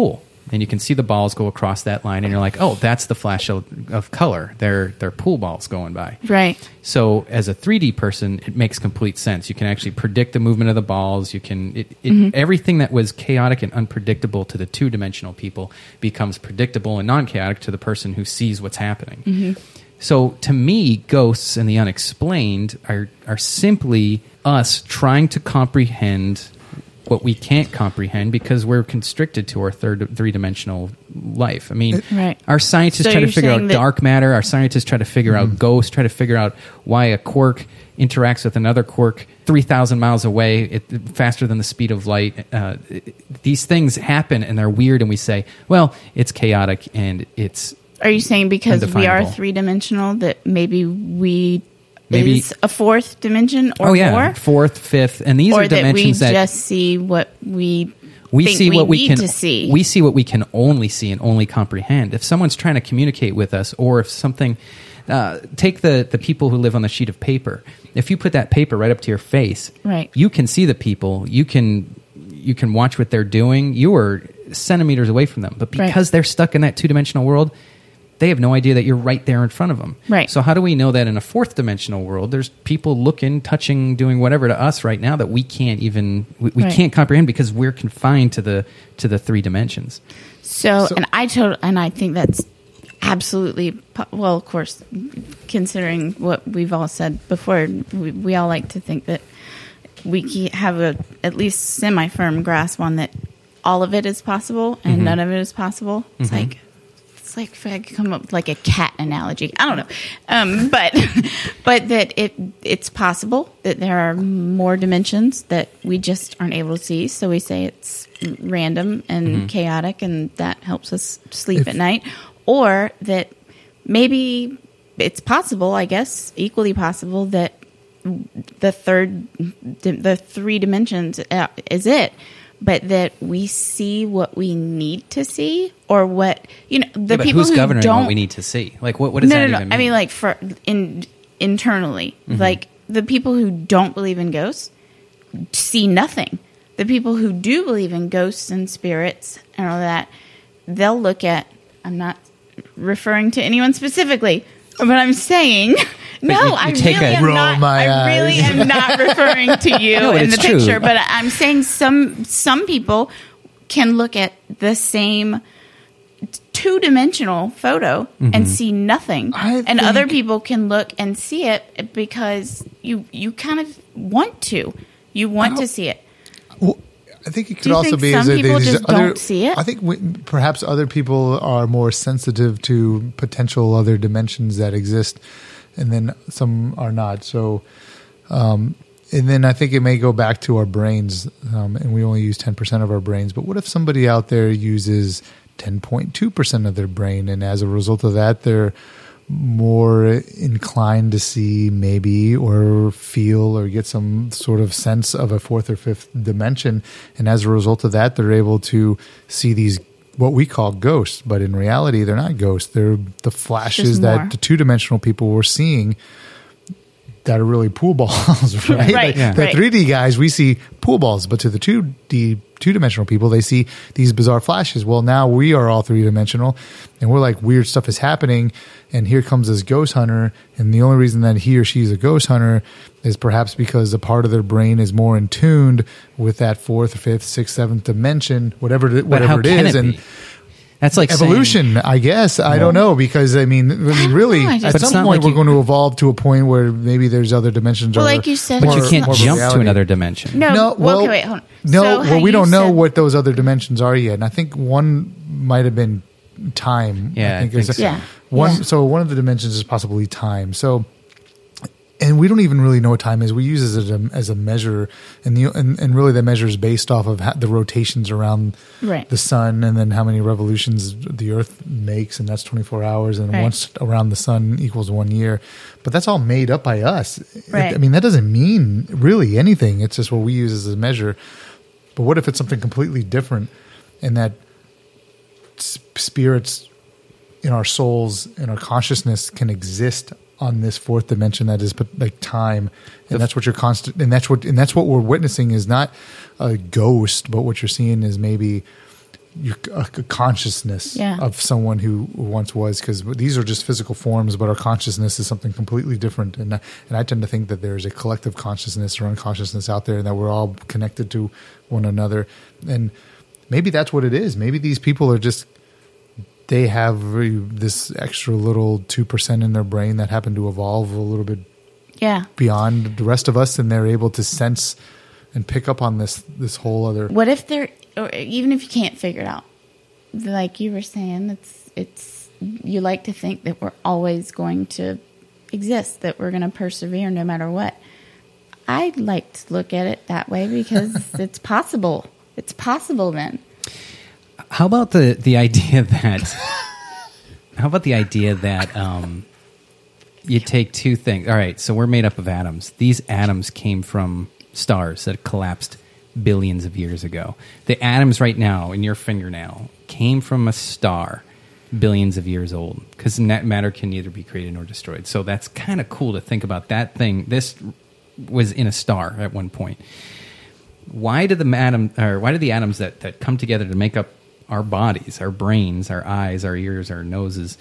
and you can see the balls go across that line, and you're like, oh, that's the flash of, of color. They're they're pool balls going by. Right. So as a three D person, it makes complete sense. You can actually predict the movement of the balls. You can it, it, Mm-hmm. everything that was chaotic and unpredictable to the two dimensional people becomes predictable and non chaotic to the person who sees what's happening. Mm-hmm. So to me, ghosts and the unexplained are are simply us trying to comprehend what we can't comprehend because we're constricted to our third three-dimensional life. I mean, Right. our scientists So try to you're figure out saying that- dark matter. Our scientists try to figure Mm-hmm. out ghosts, try to figure out why a quark interacts with another quark three thousand miles away, it, faster than the speed of light. Uh, it- these things happen, and they're weird, and we say, well, it's chaotic, and it's... Are you saying because we are Undefinable. three dimensional that maybe we Maybe- is a fourth dimension or oh, yeah, more? fourth, fifth, and these Or are that we dimensions that... just see what we we think see we what we need can to see. we see what we can only see and only comprehend. If someone's trying to communicate with us, or if something, uh, take the the people who live on the sheet of paper. If you put that paper right up to your face, Right. you can see the people. You can you can watch what they're doing. You are centimeters away from them, but because Right. they're stuck in that two dimensional world, they have no idea that you're right there in front of them. Right. So how do we know that in a fourth dimensional world, there's people looking, touching, doing whatever to us right now that we can't even we, we Right. can't comprehend because we're confined to the to the three dimensions. So, So- and I told, and I think that's absolutely po- well. Of course, considering what we've all said before, we, we all like to think that we ke- have a at least semi firm grasp on that all of it is possible and none of it is possible. It's like it's like if I could come up with like a cat analogy. I don't know, um, but but that it it's possible that there are more dimensions that we just aren't able to see. So we say it's random and chaotic, and that helps us sleep If- at night. Or that maybe it's possible, I guess, equally possible that the third, the three dimensions uh, is it, but that we see what we need to see, or what you know. The Yeah, but people who's who governing don't what we need to see? Like what what does no, that no, no. even mean? I mean, like for in internally, Mm-hmm. like the people who don't believe in ghosts see nothing. The people who do believe in ghosts and spirits and all that, they'll look at. I'm not referring to anyone specifically, but I'm saying. No, you- you I take really a- am Roll not. my I really eyes. am not referring to you No, in it's the true. picture, but I'm saying some some people can look at the same two dimensional photo and see nothing, I and other think- people can look and see it because you you kind of want to. You want to see it. Well, I think it could Do you also think be some is that people these just other, don't see it? I think we, perhaps other people are more sensitive to potential other dimensions that exist, and then some are not. So, um, and then I think it may go back to our brains, um, and we only use ten percent of our brains. But what if somebody out there uses ten point two percent of their brain, and as a result of that, they're more inclined to see maybe or feel or get some sort of sense of a fourth or fifth dimension, and as a result of that they're able to see these what we call ghosts, but in reality they're not ghosts, they're the flashes Just that more. the two-dimensional people were seeing that are really pool balls, right? Right, Like, yeah. The right. three D guys, we see pool balls, but to the two D, two-dimensional people, they see these bizarre flashes. Well, now we are all three-dimensional, and we're like, weird stuff is happening, and here comes this ghost hunter, and the only reason that he or she is a ghost hunter is perhaps because a part of their brain is more in tuned with that fourth, fifth, sixth, seventh dimension, whatever it, But how whatever it can is, it and be? That's like saying- evolution, I guess. I don't know, because I mean, I mean, really, know, I just- at But it's some not point like we're you- going to evolve to a point where maybe there's other dimensions. Well, or like you said, but you Or- can't more jump to reality. another dimension. No, No, well, well, okay, wait, hold on. no. So how well, we you don't know said- what those other dimensions are yet, and I think one might have been time. Yeah, I think is- so. Yeah. One. Yeah. So one of the dimensions is possibly time. So. And we don't even really know what time is. We use it as a, as a measure, and the and, and really the measure is based off of how, the rotations around Right. the sun, and then how many revolutions the Earth makes, and that's twenty-four hours, and Right. once around the sun equals one year. But that's all made up by us. It- Right. I mean, that doesn't mean really anything. It's just what we use as a measure. But what if it's something completely different, and that s- spirits in our souls, in our consciousness, can exist on this fourth dimension that is but like time, and that's what you're constant, and that's what and that's what we're witnessing is not a ghost, but what you're seeing is maybe you, a, a consciousness Yeah. of someone who once was, because these are just physical forms, but our consciousness is something completely different. And I- and I tend to think that there's a collective consciousness or unconsciousness out there, and that we're all connected to one another. And maybe that's what it is. Maybe these people are just, they have very- this extra little two percent in their brain that happened to evolve a little bit Yeah. beyond the rest of us, and they're able to sense and pick up on this this whole other. What if they're, or even if you can't figure it out, like you were saying, it's it's you like to think that we're always going to exist, that we're going to persevere no matter what. I like to look at it that way because it's possible. It's possible then. How about the, the idea that how about the idea that um, you take two things. All right, so we're made up of atoms. These atoms came from stars that collapsed billions of years ago. The atoms right now in your fingernail came from a star billions of years old, because matter can neither be created nor destroyed. So that's kind of cool to think about. That thing, this was in a star at one point. Why do the atom, or why do the atoms that, that come together to make up our bodies, our brains, our eyes, our ears, our noses,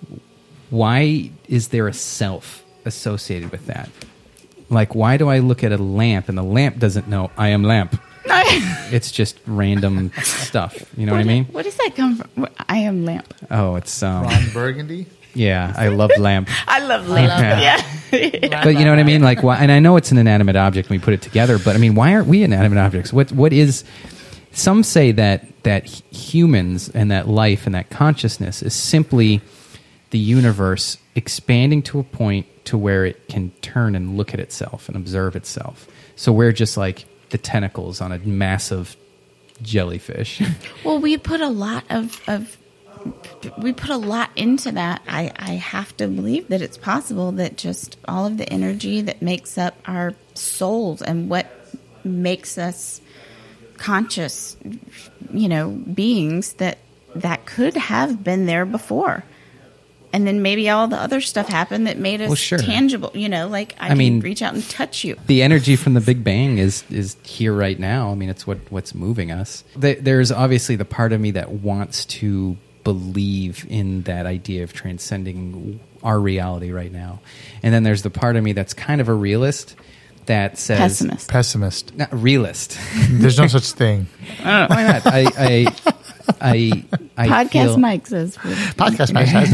why is there a self associated with that? Like, why do I look at a lamp and the lamp doesn't know I am lamp? It's just random stuff. You know what, what I mean? What does that come from? What- I am lamp. Oh, it's um, Ron Burgundy. yeah. I love lamp. I love lamp. Yeah. But you know what I mean? Like, why? And I know it's an inanimate object when we put it together. But I mean, why aren't we inanimate objects? What? What is? Some say that that humans and that life and that consciousness is simply the universe expanding to a point to where it can turn and look at itself and observe itself. So we're just like the tentacles on a massive jellyfish. Well, we put a lot of, of we put a lot into that. I, I have to believe that it's possible that just all of the energy that makes up our souls and what makes us conscious, you know, beings, that that could have been there before. And then maybe all the other stuff happened that made us Well, sure. tangible. You know, like I, I can mean, reach out and touch you. The energy from the Big Bang is is here right now. I mean, it's what what's moving us. There- There's obviously the part of me that wants to believe in that idea of transcending our reality right now, and then there's the part of me that's kind of a realist that says Pessimist. Pessimist. not realist. There's no such thing. Why not? I I I, I Podcast feel, Mike says. Podcast Mike has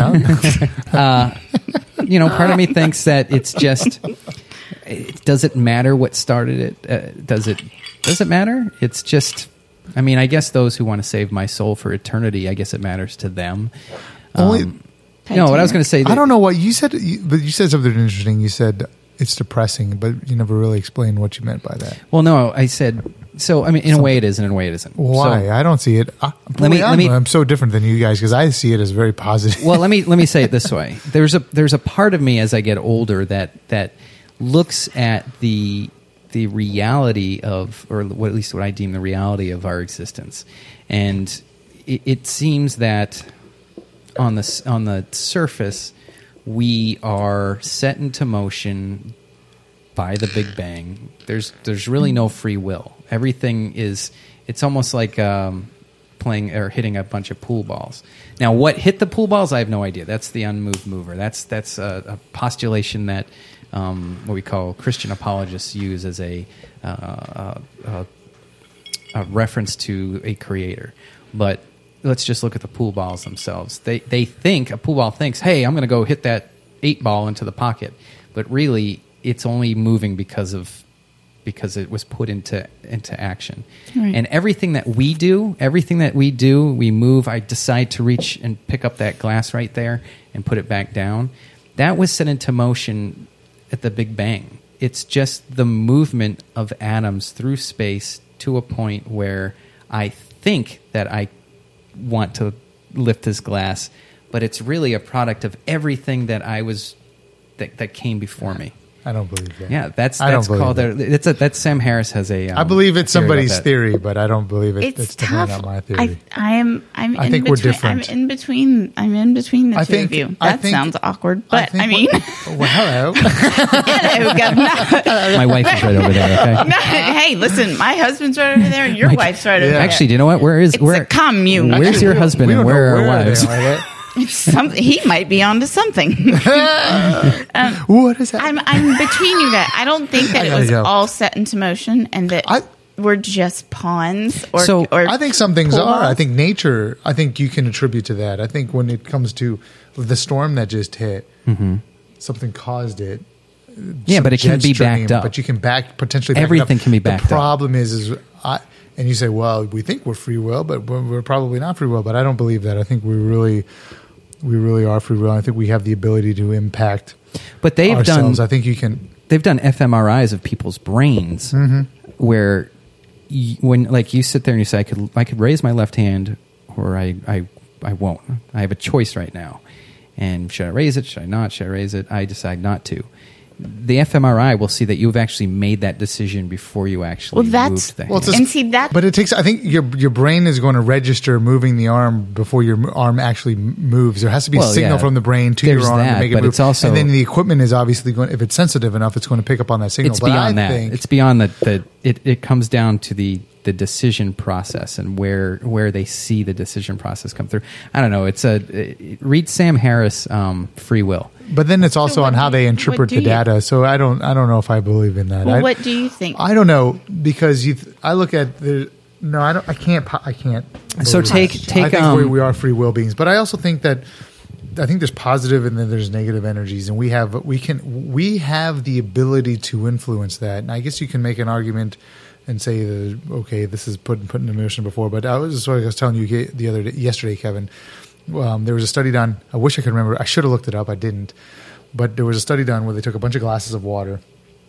no. you know, part of me thinks that it's just. It, does it matter what started it? Uh, does it? Does it matter? It's just. I mean, I guess those who want to save my soul for eternity, I guess it matters to them. Only- Um, no, what I was going to say. I don't know what you said, you- but you said something interesting. You said it's depressing, but you never really explained what you meant by that. Well, no, I said. So, I mean, in a way it is, and in a way it isn't. Why? So, I don't see it. I, Let me- boy, let I'm, me- I'm so different than you guys because I see it as very positive. well, let me let me say it this way. There's a there's a part of me as I get older that that looks at the the reality of, or what, at least what I deem the reality of our existence, and it, it seems that on the s- on the surface we are set into motion by the Big Bang. There's there's really no free will. Everything is. It's almost like um, playing or hitting a bunch of pool balls. Now, what hit the pool balls? I have no idea. That's the unmoved mover. That's that's a, a postulation that um, what we call Christian apologists use as a, uh, a, a, a reference to a creator. But let's just look at the pool balls themselves. They they think a pool ball thinks, "Hey, I'm going to go hit that eight ball into the pocket," but really, it's only moving because of because it was put into into action. Right. And everything that we do, everything that we do, we move. I decide to reach and pick up that glass right there and put it back down. That was set into motion at the Big Bang. It's just the movement of atoms through space to a point where I think that I want to lift this glass, but it's really a product of everything that I was that, that came before me. I don't believe that. Yeah, that's I don't that's believe called. that. A, it's a, that's Sam Harris has a. Um, I believe it's theory about somebody's that. theory, but I don't believe it. It's It's tough. definitely not my theory. I, I am. I'm. I in think we're between, different. I'm in between. I'm in between the I two think- of you. I That think- sounds awkward, but I, think mean, what- well, hello. hello, governor. My wife is right over there. Okay. No, hey, listen, my husband's right over there, and your wife's right over Yeah. there. Actually, do you know what? Where is it's where? a commune. Where's Actually, your we don't- husband we and don't know where are our where they wives? are. Something he might be onto something. What is that? I'm I'm between you guys. I don't think that I it gotta was go. all set into motion, and that I- we're just pawns. Or, So, or I think some things pool are. I balls. think nature, I think you can attribute to that. I think when it comes to the storm that just hit, something caused it. Yeah, Some but it can jet be stream, backed up. But you can back potentially back it Everything up. can be backed up. The problem is, is I and you say, well, we think we're free will, but we're, we're probably not free will. But I don't believe that. I think we really, we really are free will. I think we have the ability to impact But they've ourselves. done I think you can. they've done fMRIs of people's brains Mm-hmm. where y- when like you sit there and you say I could I could raise my left hand or I I I won't. I have a choice right now. And should I raise it? Should I not? Should I raise it? I decide not to. The fMRI will see that you've actually made that decision before you actually Well, that's- moved the Well, it's hand. a- And see that. But it takes. I think your your brain is going to register moving the arm before your m- arm actually m- moves. There has to be Well, a signal yeah, from the brain to there's your arm that, to make it but move. it's also- and then the equipment is obviously going. If it's sensitive enough, it's going to pick up on that signal. It's But beyond I that. think- It's beyond that. The it, it comes down to the the decision process and where where they see the decision process come through. I don't know. It's a it, read Sam Harris, um, Free Will. But then it's also what on how do they you- what interpret do the you- data. So I don't. I don't know if I believe in that. Well, I, what do you think? I don't know because you. Th- I look at the. No, I don't. I can't. po- I can't. So believe take- it. take, I think um, we, we are free will beings, but I also think that. I think there's positive and then there's negative energies, and we have we can we have the ability to influence that. And I guess you can make an argument and say that okay, this is put put into motion before. But I was just what I was telling you the other day, yesterday, Kevin. Um, there was a study done. I wish I could remember. I should have looked it up. I didn't. But there was a study done where they took a bunch of glasses of water,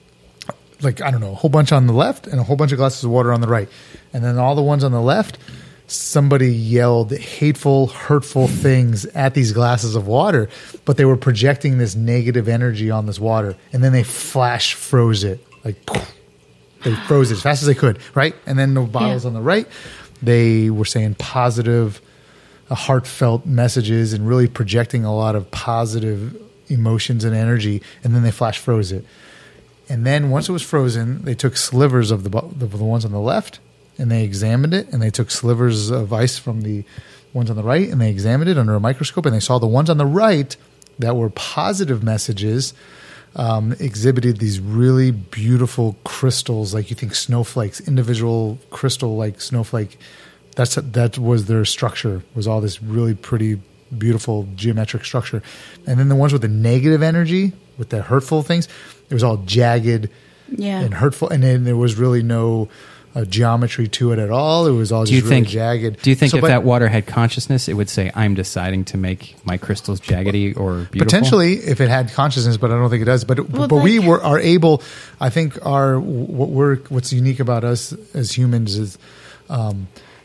like I don't know, a whole bunch on the left and a whole bunch of glasses of water on the right, and then all the ones on the left. Somebody yelled hateful, hurtful things at these glasses of water, but they were projecting this negative energy on this water, and then they flash froze it, like poof, they froze it as fast as they could, right? And then the bottles Yeah. on the right, they were saying positive, uh, heartfelt messages and really projecting a lot of positive emotions and energy, and then they flash froze it. And then once it was frozen, they took slivers of the bo- the, the ones on the left, and they examined it, and they took slivers of ice from the ones on the right, and they examined it under a microscope, and they saw the ones on the right that were positive messages um, exhibited these really beautiful crystals, like you think snowflakes, individual crystal like snowflake. That's that was their structure. Was all this really pretty, beautiful geometric structure, and then the ones with the negative energy, with the hurtful things, it was all jagged Yeah. and hurtful, and then there was really no uh, geometry to it at all. It was all Do you just really think? jagged. Do you think So, if but that water had consciousness, it would say, "I'm deciding to make my crystals jaggedy or beautiful"? potentially if it had consciousness, but I don't think it does. But Well, but we like- were are able. I think our what we're what's unique about us as humans is um,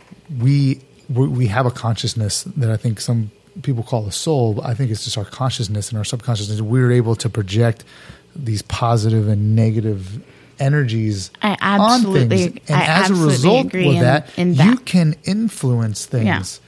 we we we have a consciousness that I think some people call a soul. But I think it's just our consciousness and our subconsciousness. We're able to project these positive and negative energies I on absolutely- things, and I as a absolutely result agree of in- that, in you that. can influence things.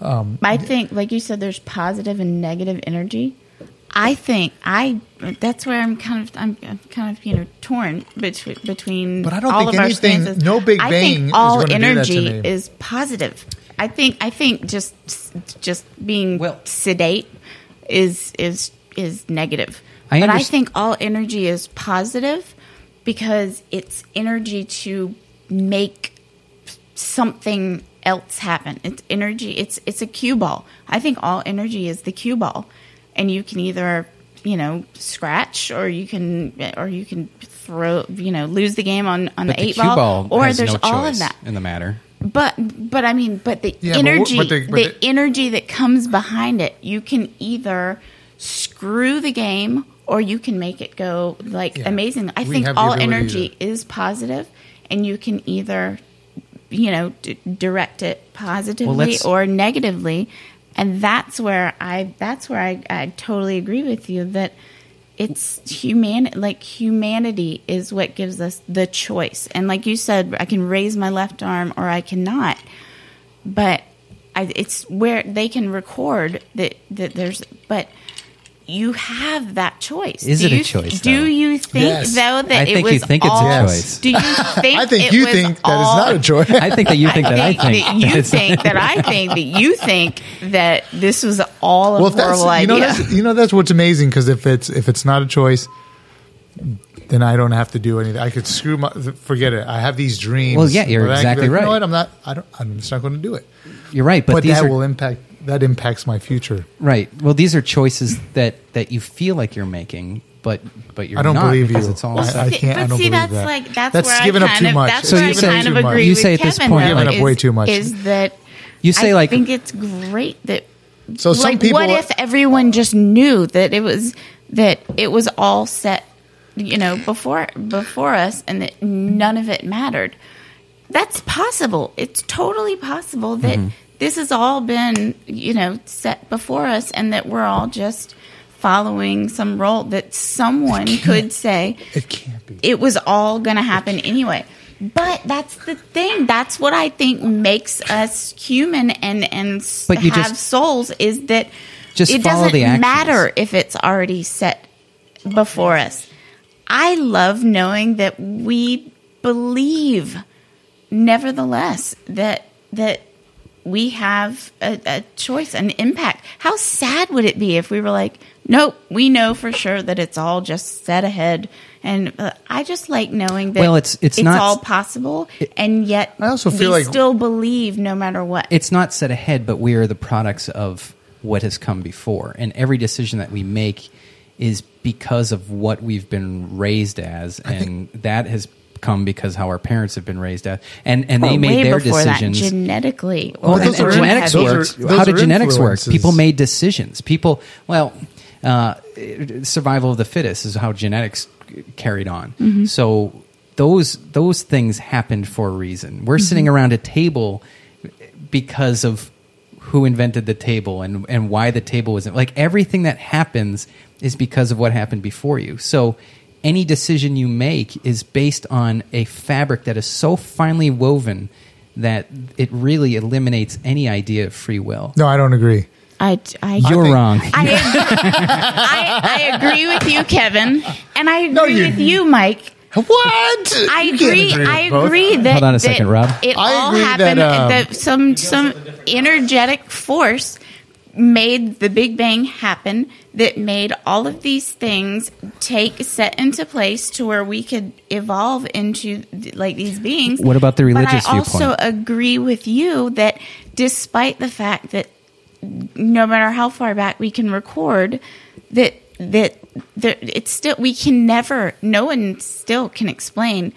I think, like you said, there's positive and negative energy. I think I. That's where I'm kind of. I'm, I'm kind of you know torn between between. But I don't all think of our anything- stances. no Big I Bang think is all gonna do that to energy me. is positive. I think. I think just just being Well- sedate is is is negative. I but I underst- think all energy is positive because it's energy to make something else happen. It's energy. It's it's a cue ball. I think all energy is the cue ball, and you can either you know scratch or you can or you can throw you know lose the game on on But the the eight cue ball, ball or has there's no all choice of that. in the matter. But but I mean, but the Yeah, but what- energy, but the- but the, the- energy that comes behind it, you can either screw the game or you can make it go like Yeah. amazing. I We think have the all ability energy to- is positive, and you can either you know d- direct it positively let's- or negatively, and that's where I that's where I, I totally agree with you that it's human, like humanity is what gives us the choice. And like you said, I can raise my left arm or I cannot. But I, it's where they can record that, that there's, but you have that choice. Is do it a you, choice, Do though? you think, Yes. though, that I it think was you think it's a all, choice. Do you think I think it you was think that all, it's not a choice. I think that you think that I think. that you think that I think that you think that this was all a Well, if that's horrible you know idea. that's you know that's what's amazing, because if it's if it's not a choice, then I don't have to do anything. I could screw my forget it. I have these dreams. Well, yeah, you're but I could be exactly like, right. You know what? I'm not. I don't. I'm just not going to do it. You're right, but, But, these that are will impact. That impacts my future. right. Well, these are choices that, that you feel like you're making, but but you're I don't not believe because you. it's all I- set. I can't- But don't see, believe that's that. like that's, That's where giving I up kind too of, much. That's So where you I say- kind of too much. agree You with say at this Kevin, point- though, Giving up is, way too much. Is that You say I like think it's great that So some like people. what if everyone just knew that it was that it was all set, you know, before before us, and that none of it mattered. That's possible. It's totally possible that Mm-hmm. this has all been, you know, set before us, and that we're all just following some role that someone could say It can't be. it was all going to happen anyway. But that's the thing. That's what I think makes us human and and s- But you have just- souls, is that Just it follow doesn't the actions. matter if it's already set before us. I love knowing that we believe, nevertheless, that that we have a, a choice, an impact. How sad would it be if we were like, nope, we know for sure that it's all just set ahead. And uh, I just like knowing that Well, it's- it's not- all possible, and yet I also feel we like- still believe no matter what. it's not set ahead, but we are the products of what has come before. And every decision that we make is because of what we've been raised as, and that has come because how our parents have been raised as, and and they Well, made way their before decisions. that, genetically. Well, or and, those and are- genetics those are- works. those How did are genetics work? influences. People made decisions. People, well, uh, survival of the fittest is how genetics carried on. Mm-hmm. So those those things happened for a reason. We're Mm-hmm. sitting around a table because of who invented the table and and why the table was like everything that happens is because of what happened before you. So any decision you make is based on a fabric that is so finely woven that it really eliminates any idea of free will. No, I don't agree. I, I, You're think- wrong. I, I, I agree with you, Kevin, and I agree No, you- with you, Mike. What? I You can't agree. with I both. agree that Hold on a that second, Rob. It I all agree happened. that, um, that some some energetic force made the Big Bang happen. That made all of these things take set into place to where we could evolve into like these beings. What about the religious But I also viewpoint? agree with you that despite the fact that no matter how far back we can record, that that there, it's still we can never. No one still can explain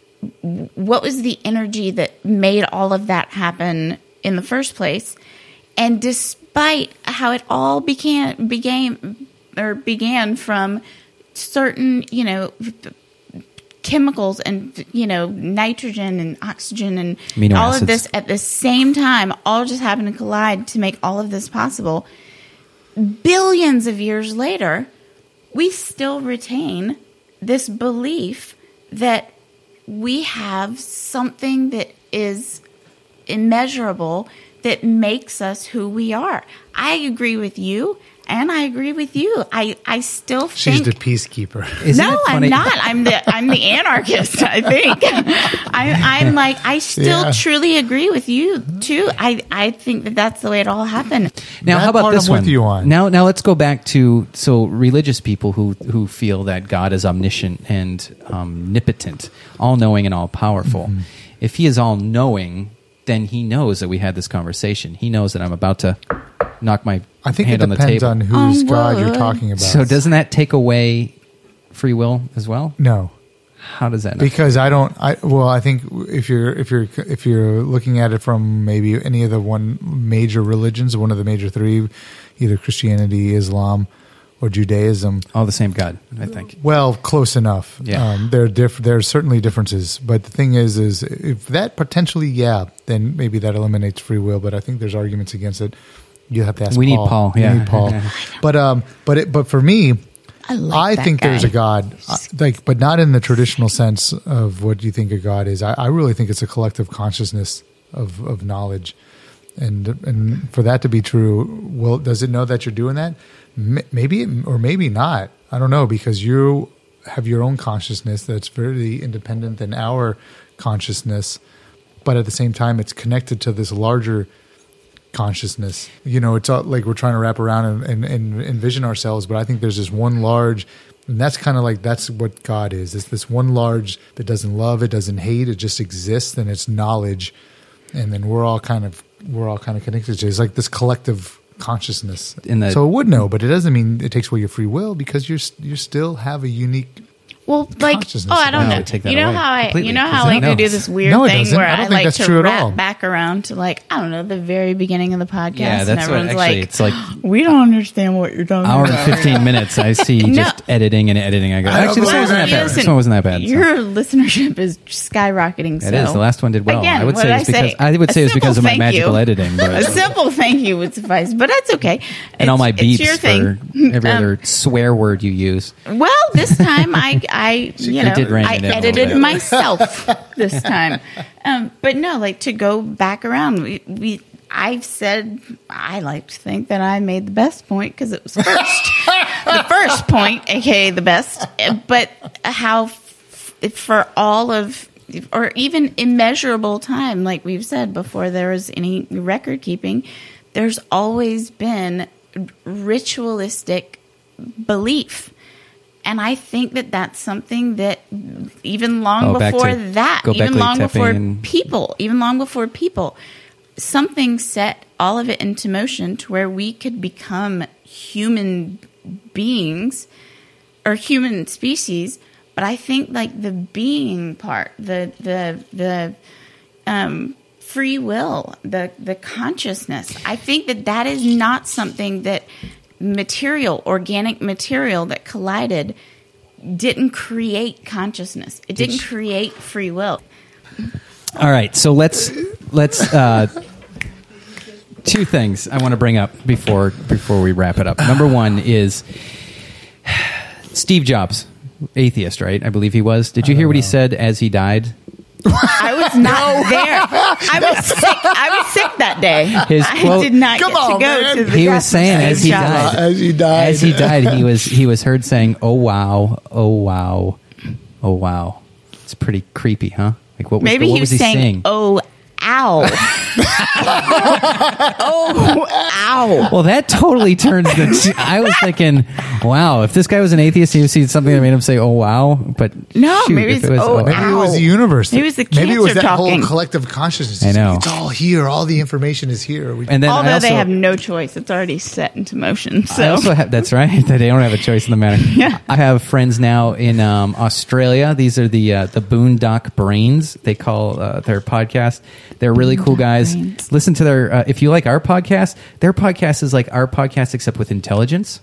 what was the energy that made all of that happen in the first place. And despite how it all began began or began from certain, you know, chemicals and, you know, nitrogen and oxygen and Amino all acids. of this at the same time, all just happened to collide to make all of this possible. Billions of years later, we still retain this belief that we have something that is immeasurable that makes us who we are. I agree with you, and I agree with you. I, I still She's think the peacekeeper. Isn't no, it I'm funny? not. I'm the I'm the anarchist. I think I, I'm like I still Yeah. truly agree with you too. I, I think that that's the way it all happened. Now, That how about part this I'm with one? you on. Now, now let's go back to so religious people who who feel that God is omniscient and omnipotent, all knowing and all powerful. Mm-hmm. If He is all knowing, then He knows that we had this conversation. He knows that I'm about to knock my I think hand it on the depends table. on whose On God you're what? talking about. So, doesn't that take away free will as well? no. How does that? Not? Because I don't. I well, I think if you're if you're if you're looking at it from maybe any of the one major religions, one of the major three, either Christianity, Islam, or Judaism. all the same God, I think. Well, close enough. Yeah. Um, there are diff- there are certainly differences, but the thing is, is if that potentially, yeah, then maybe that eliminates free will. But I think there's arguments against it. You have to ask. We need Paul. Paul, You yeah. need Paul. But um, but it, but for me, I like I that think guy. there's a God, uh, like, but not in the traditional sense of what you think a God is. I, I really think it's a collective consciousness of, of knowledge, and and for that to be true, well, does it know that you're doing that? M- Maybe it, or maybe not. I don't know, because you have your own consciousness that's very independent than our consciousness, but at the same time, it's connected to this larger consciousness. You know, it's all, like we're trying to wrap around and, and, and envision ourselves, but I think there's this one large, and that's kind of like, that's what God is. It's this one large that doesn't love, it doesn't hate, it just exists, and it's knowledge. And then we're all kind of, we're all kind of connected to it. It's like this collective consciousness. In the- so it would know, but it doesn't mean it takes away your free will, because you're, you still have a unique. Well, like, Consciousness. oh, I don't No, know. take that You know away how I, completely, you know 'cause how that like we do knows. this weird No, it thing doesn't. where I don't I think like that's to true at wrap all. back around to like I don't know the very beginning of the podcast, Yeah, and that's what everyone's actually like, it's like. we don't understand what you're talking Hour about. and fifteen minutes. I see No. just editing and editing. I go. I don't Actually, this one believe wasn't that that. bad. Listen, This one wasn't that bad. so. Your listenership is skyrocketing. It so. is. The last one did well. Again, I would what say did it's I because say? I would A say it's because of simple my thank magical you. editing, A but simple thank you would suffice, but that's okay. and all my It's- it's your beeps thing. for every Um, other swear word you use. Well, this time I, I, you know, did rein I it in a little edited bit. myself this time. Um, but no, like to go back around, we, we, I've said I like to think that I made the best point because it was first, the first point, aka the best. But how f- for all of, or even immeasurable time, like we've said before, there was any record keeping, there's always been ritualistic belief. And I think that that's something that even long Oh, back before to that, Göbekli even long Tepe before and- people, even long before people, something set all of it into motion to where we could become human beings or human species. But I think like the being part, the the the um, free will, the the consciousness, I think that that is not something that material, organic material that collided didn't create consciousness. It didn't create free will. All right, so let's let's uh, two things I want to bring up before before we wrap it up. Number one is Steve Jobs, atheist, right? I believe he was. Did you hear what he said as he died? I was not there. I was sick. I was sick that day. His I quote- did not Come get on, to go man. to the He death was saying of as Steve he Jobs. died. As he died. As he died, he was he was heard saying, "Oh wow, oh wow, oh wow." It's pretty creepy, huh? Like what was Maybe what he was, was he saying, saying? "Oh, ow, oh, ow." Well, that totally turns the. I was thinking, wow, if this guy was an atheist, he would see something that made him say, "Oh wow," but No, shoot, maybe if it's, it was, "Oh, Maybe it was Ow. the universe. Maybe it was the Maybe it was cancer that talking. whole collective consciousness. I know. It's all here. All the information is here. We, And then I Although also, they have no choice, it's already set into motion. I So also have, that's right. They don't have a choice in the matter. Yeah. I have friends now in um, Australia. These are the uh, the Boondock Brains. They call uh, their podcast. They're really cool Boondock guys. Brains. Listen to their. Uh, if you like our podcast, their podcast is like our podcast except with intelligence.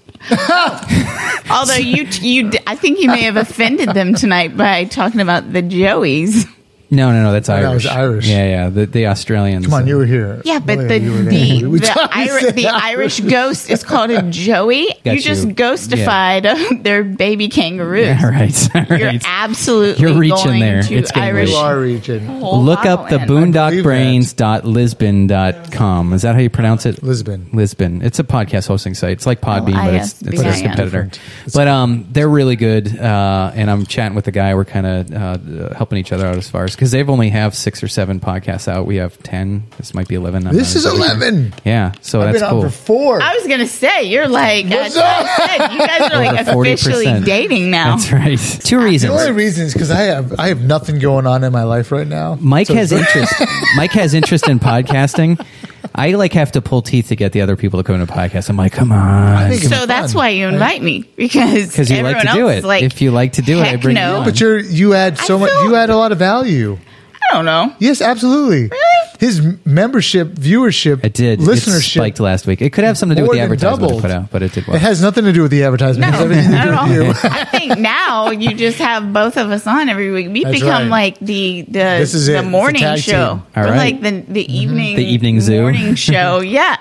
although you, you, I think you may have offended them tonight by talking about the Joeys. No, no, no. That's Oh, that Irish. was Irish. Yeah, yeah. The, the Australians. Come on, you were here. Yeah, but Oh, the you were there. the, We the, tried to Iri- say the that. Irish ghost is called a Joey. Got you just you. ghostified uh, their baby kangaroos. Yeah, right. You're right. absolutely You're reaching going there. to It's getting Irish. You are reaching. whole Look up the island. boondock brains dot lisbon dot com. Is that how you pronounce it? Lisbon. Lisbon. It's a podcast hosting site. It's like Podbean, but it's, it's a L I S B I N. competitor. But um, they're really good. Uh, and I'm chatting with the guy. We're kind of uh, helping each other out as far as because they've only have six or seven podcasts out. We have ten. This might be eleven. I'm This not is exactly sure. eleven. Yeah. So I've that's been cool. on for four. I was gonna say you're like What's uh, up? I said, you guys are like Over forty officially percent. dating now. That's right. Two The reasons. only reason is because I have I have nothing going on in my life right now. Mike So has it's- interest. Mike has interest in podcasting. I like have to pull teeth to get the other people to come to podcast. I'm like, come on, think it's So that's fun. why you invite me because because you like everyone to do else it. is like, if you like to do it, I heck bring no. you on. But you're you add so I much. feel- You add a lot of value. I don't know. Yes, absolutely. Really? His m- membership, viewership, It did. It listenership spiked last week. It could have something to do more with the than advertisement doubled. I put out, but it did well. It has nothing to do with the advertisement. No, it has everything to do not with at you. all. I think now you just have both of us on every week. We That's become right. like the the, This is it. the It's a morning tag show, team. All We're right. like the the evening The evening zoo. morning show. Yeah,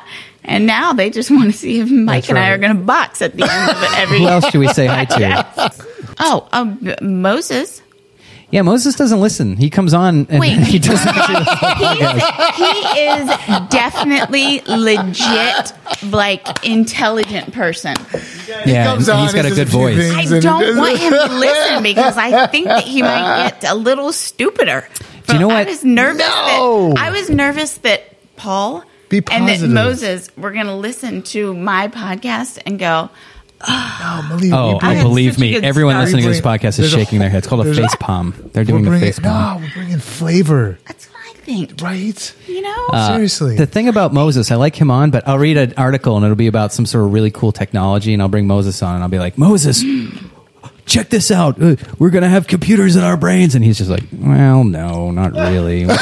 And now they just want to see if Mike That's and I right. are going to box at the end of it every Who else should we say hi to? Oh, um, Moses. Yeah, Moses doesn't listen. He comes on and Wait. then he doesn't actually listen to the He podcast. he is definitely legit, like, intelligent person. Yeah, comes and on, he's got he a says good a few voice. things. I And it don't doesn't- want him to listen because I think that he might get a little stupider. Do you know I what? was nervous. No. That, I was nervous that Paul Be and that positive. Moses were going to listen to my podcast and go, Oh, believe Oh, me, I and had believe such a me, good everyone start. listening to this podcast is There's a shaking their whole- head. It's called a there's a- face palm. They're doing we're the bringing, face palm. no, we're bringing flavor, that's what I think. right? You know? Uh, Seriously. The thing about Moses, I like him on, but I'll read an article and it'll be about some sort of really cool technology, and I'll bring Moses on and I'll be like, Moses, check this out. Uh, we're going to have computers in our brains. And he's just like, well, no, not really. and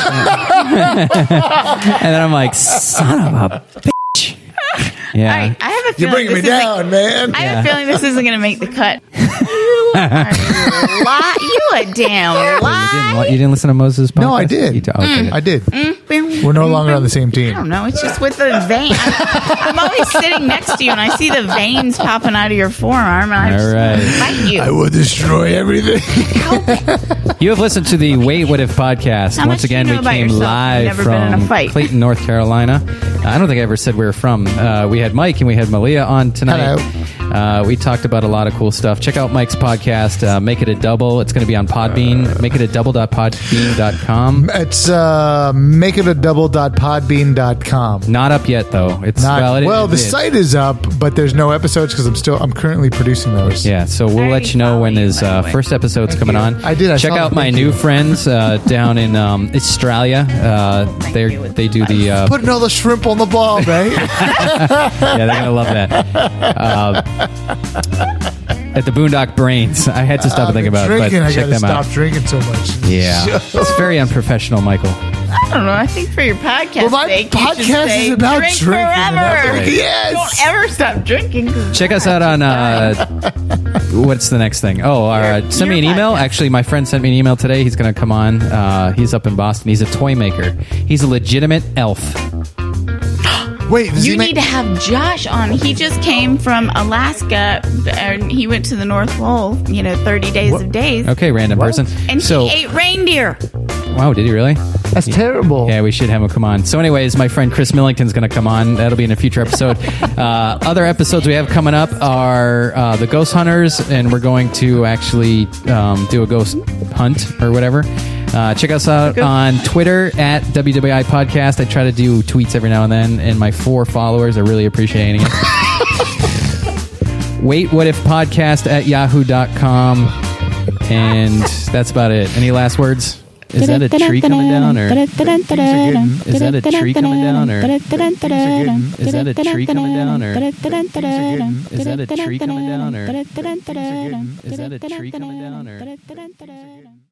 then I'm like, son of a bitch. Yeah. All right, I have a You're feeling bringing me this isn't- down, man. I have Yeah. a feeling this isn't going to make the cut. You are a lie. You a damn You didn't, lie. li- you didn't listen to Moses' podcast? No, I did. You t- okay, good. I did. Mm. We're no longer on the same I team. don't know. It's just with the vein. I'm, I'm always sitting next to you, and I see the veins popping out of your forearm, and I just All want to right. fight you. I will destroy everything. You have listened to the Wait What If podcast. How Once much do you again, know we about came yourself? live You've never been in a from fight. Clayton, North Carolina. I don't think I ever said where we're from. Uh, we had Mike and we had Malia on tonight. Uh, we talked about a lot of cool stuff. Check out Mike's podcast, uh, Make It a Double. It's going to be on Podbean. Make it a double dot podbean dot com. It's uh, make it a double dot podbean dot com. Not up yet, though. It's Not, well, it- well, it- the it- site is up, but there's no episodes because I'm still I'm currently producing those. Yeah, so we'll I let you know follow when you, his by the uh, way. first episode's coming you. on. I did, I Check saw out it. my Thank new you. friends uh, down in um, Australia. Uh, they you. they do the uh, Putting all the shrimp on the ball, right? yeah, they're gonna love that. Uh, at the Boondock Brains, I had to stop and think about it, but drinking. I check gotta them stop out. drinking so much. Yeah, it's very unprofessional, Michael. I don't know. I think for your podcast Well, my sake, you should podcast say, is about drink drinking, and that's forever. what- Yes. Don't ever stop drinking. 'cause Check us out on uh, what's the next thing? Oh, our, uh, send me an your email. podcast. Actually, my friend sent me an email today. He's going to come on. Uh, he's up in Boston. He's a toy maker. He's a legitimate elf. Wait, does You he make- need to have Josh on. He just came from Alaska, and he went to the North Pole. You know, thirty days of days, Okay, random What? person. and so, he ate reindeer. wow, did he really? That's terrible. Yeah, we should have him come on. So, anyways, my friend Chris Millington's going to come on. That'll be in a future episode. uh, other episodes we have coming up are uh, the Ghost Hunters, and we're going to actually um, do a ghost hunt or whatever. Uh, check us out on Twitter at W W I Podcast. I try to do tweets every now and then, and my four followers are really appreciating it. Wait, what if podcast at yahoo dot com. And that's about it. Any last words? Is that a tree coming down, or is that a tree coming down, or is that a tree coming down, or is that a tree coming down, or is that a tree coming down, or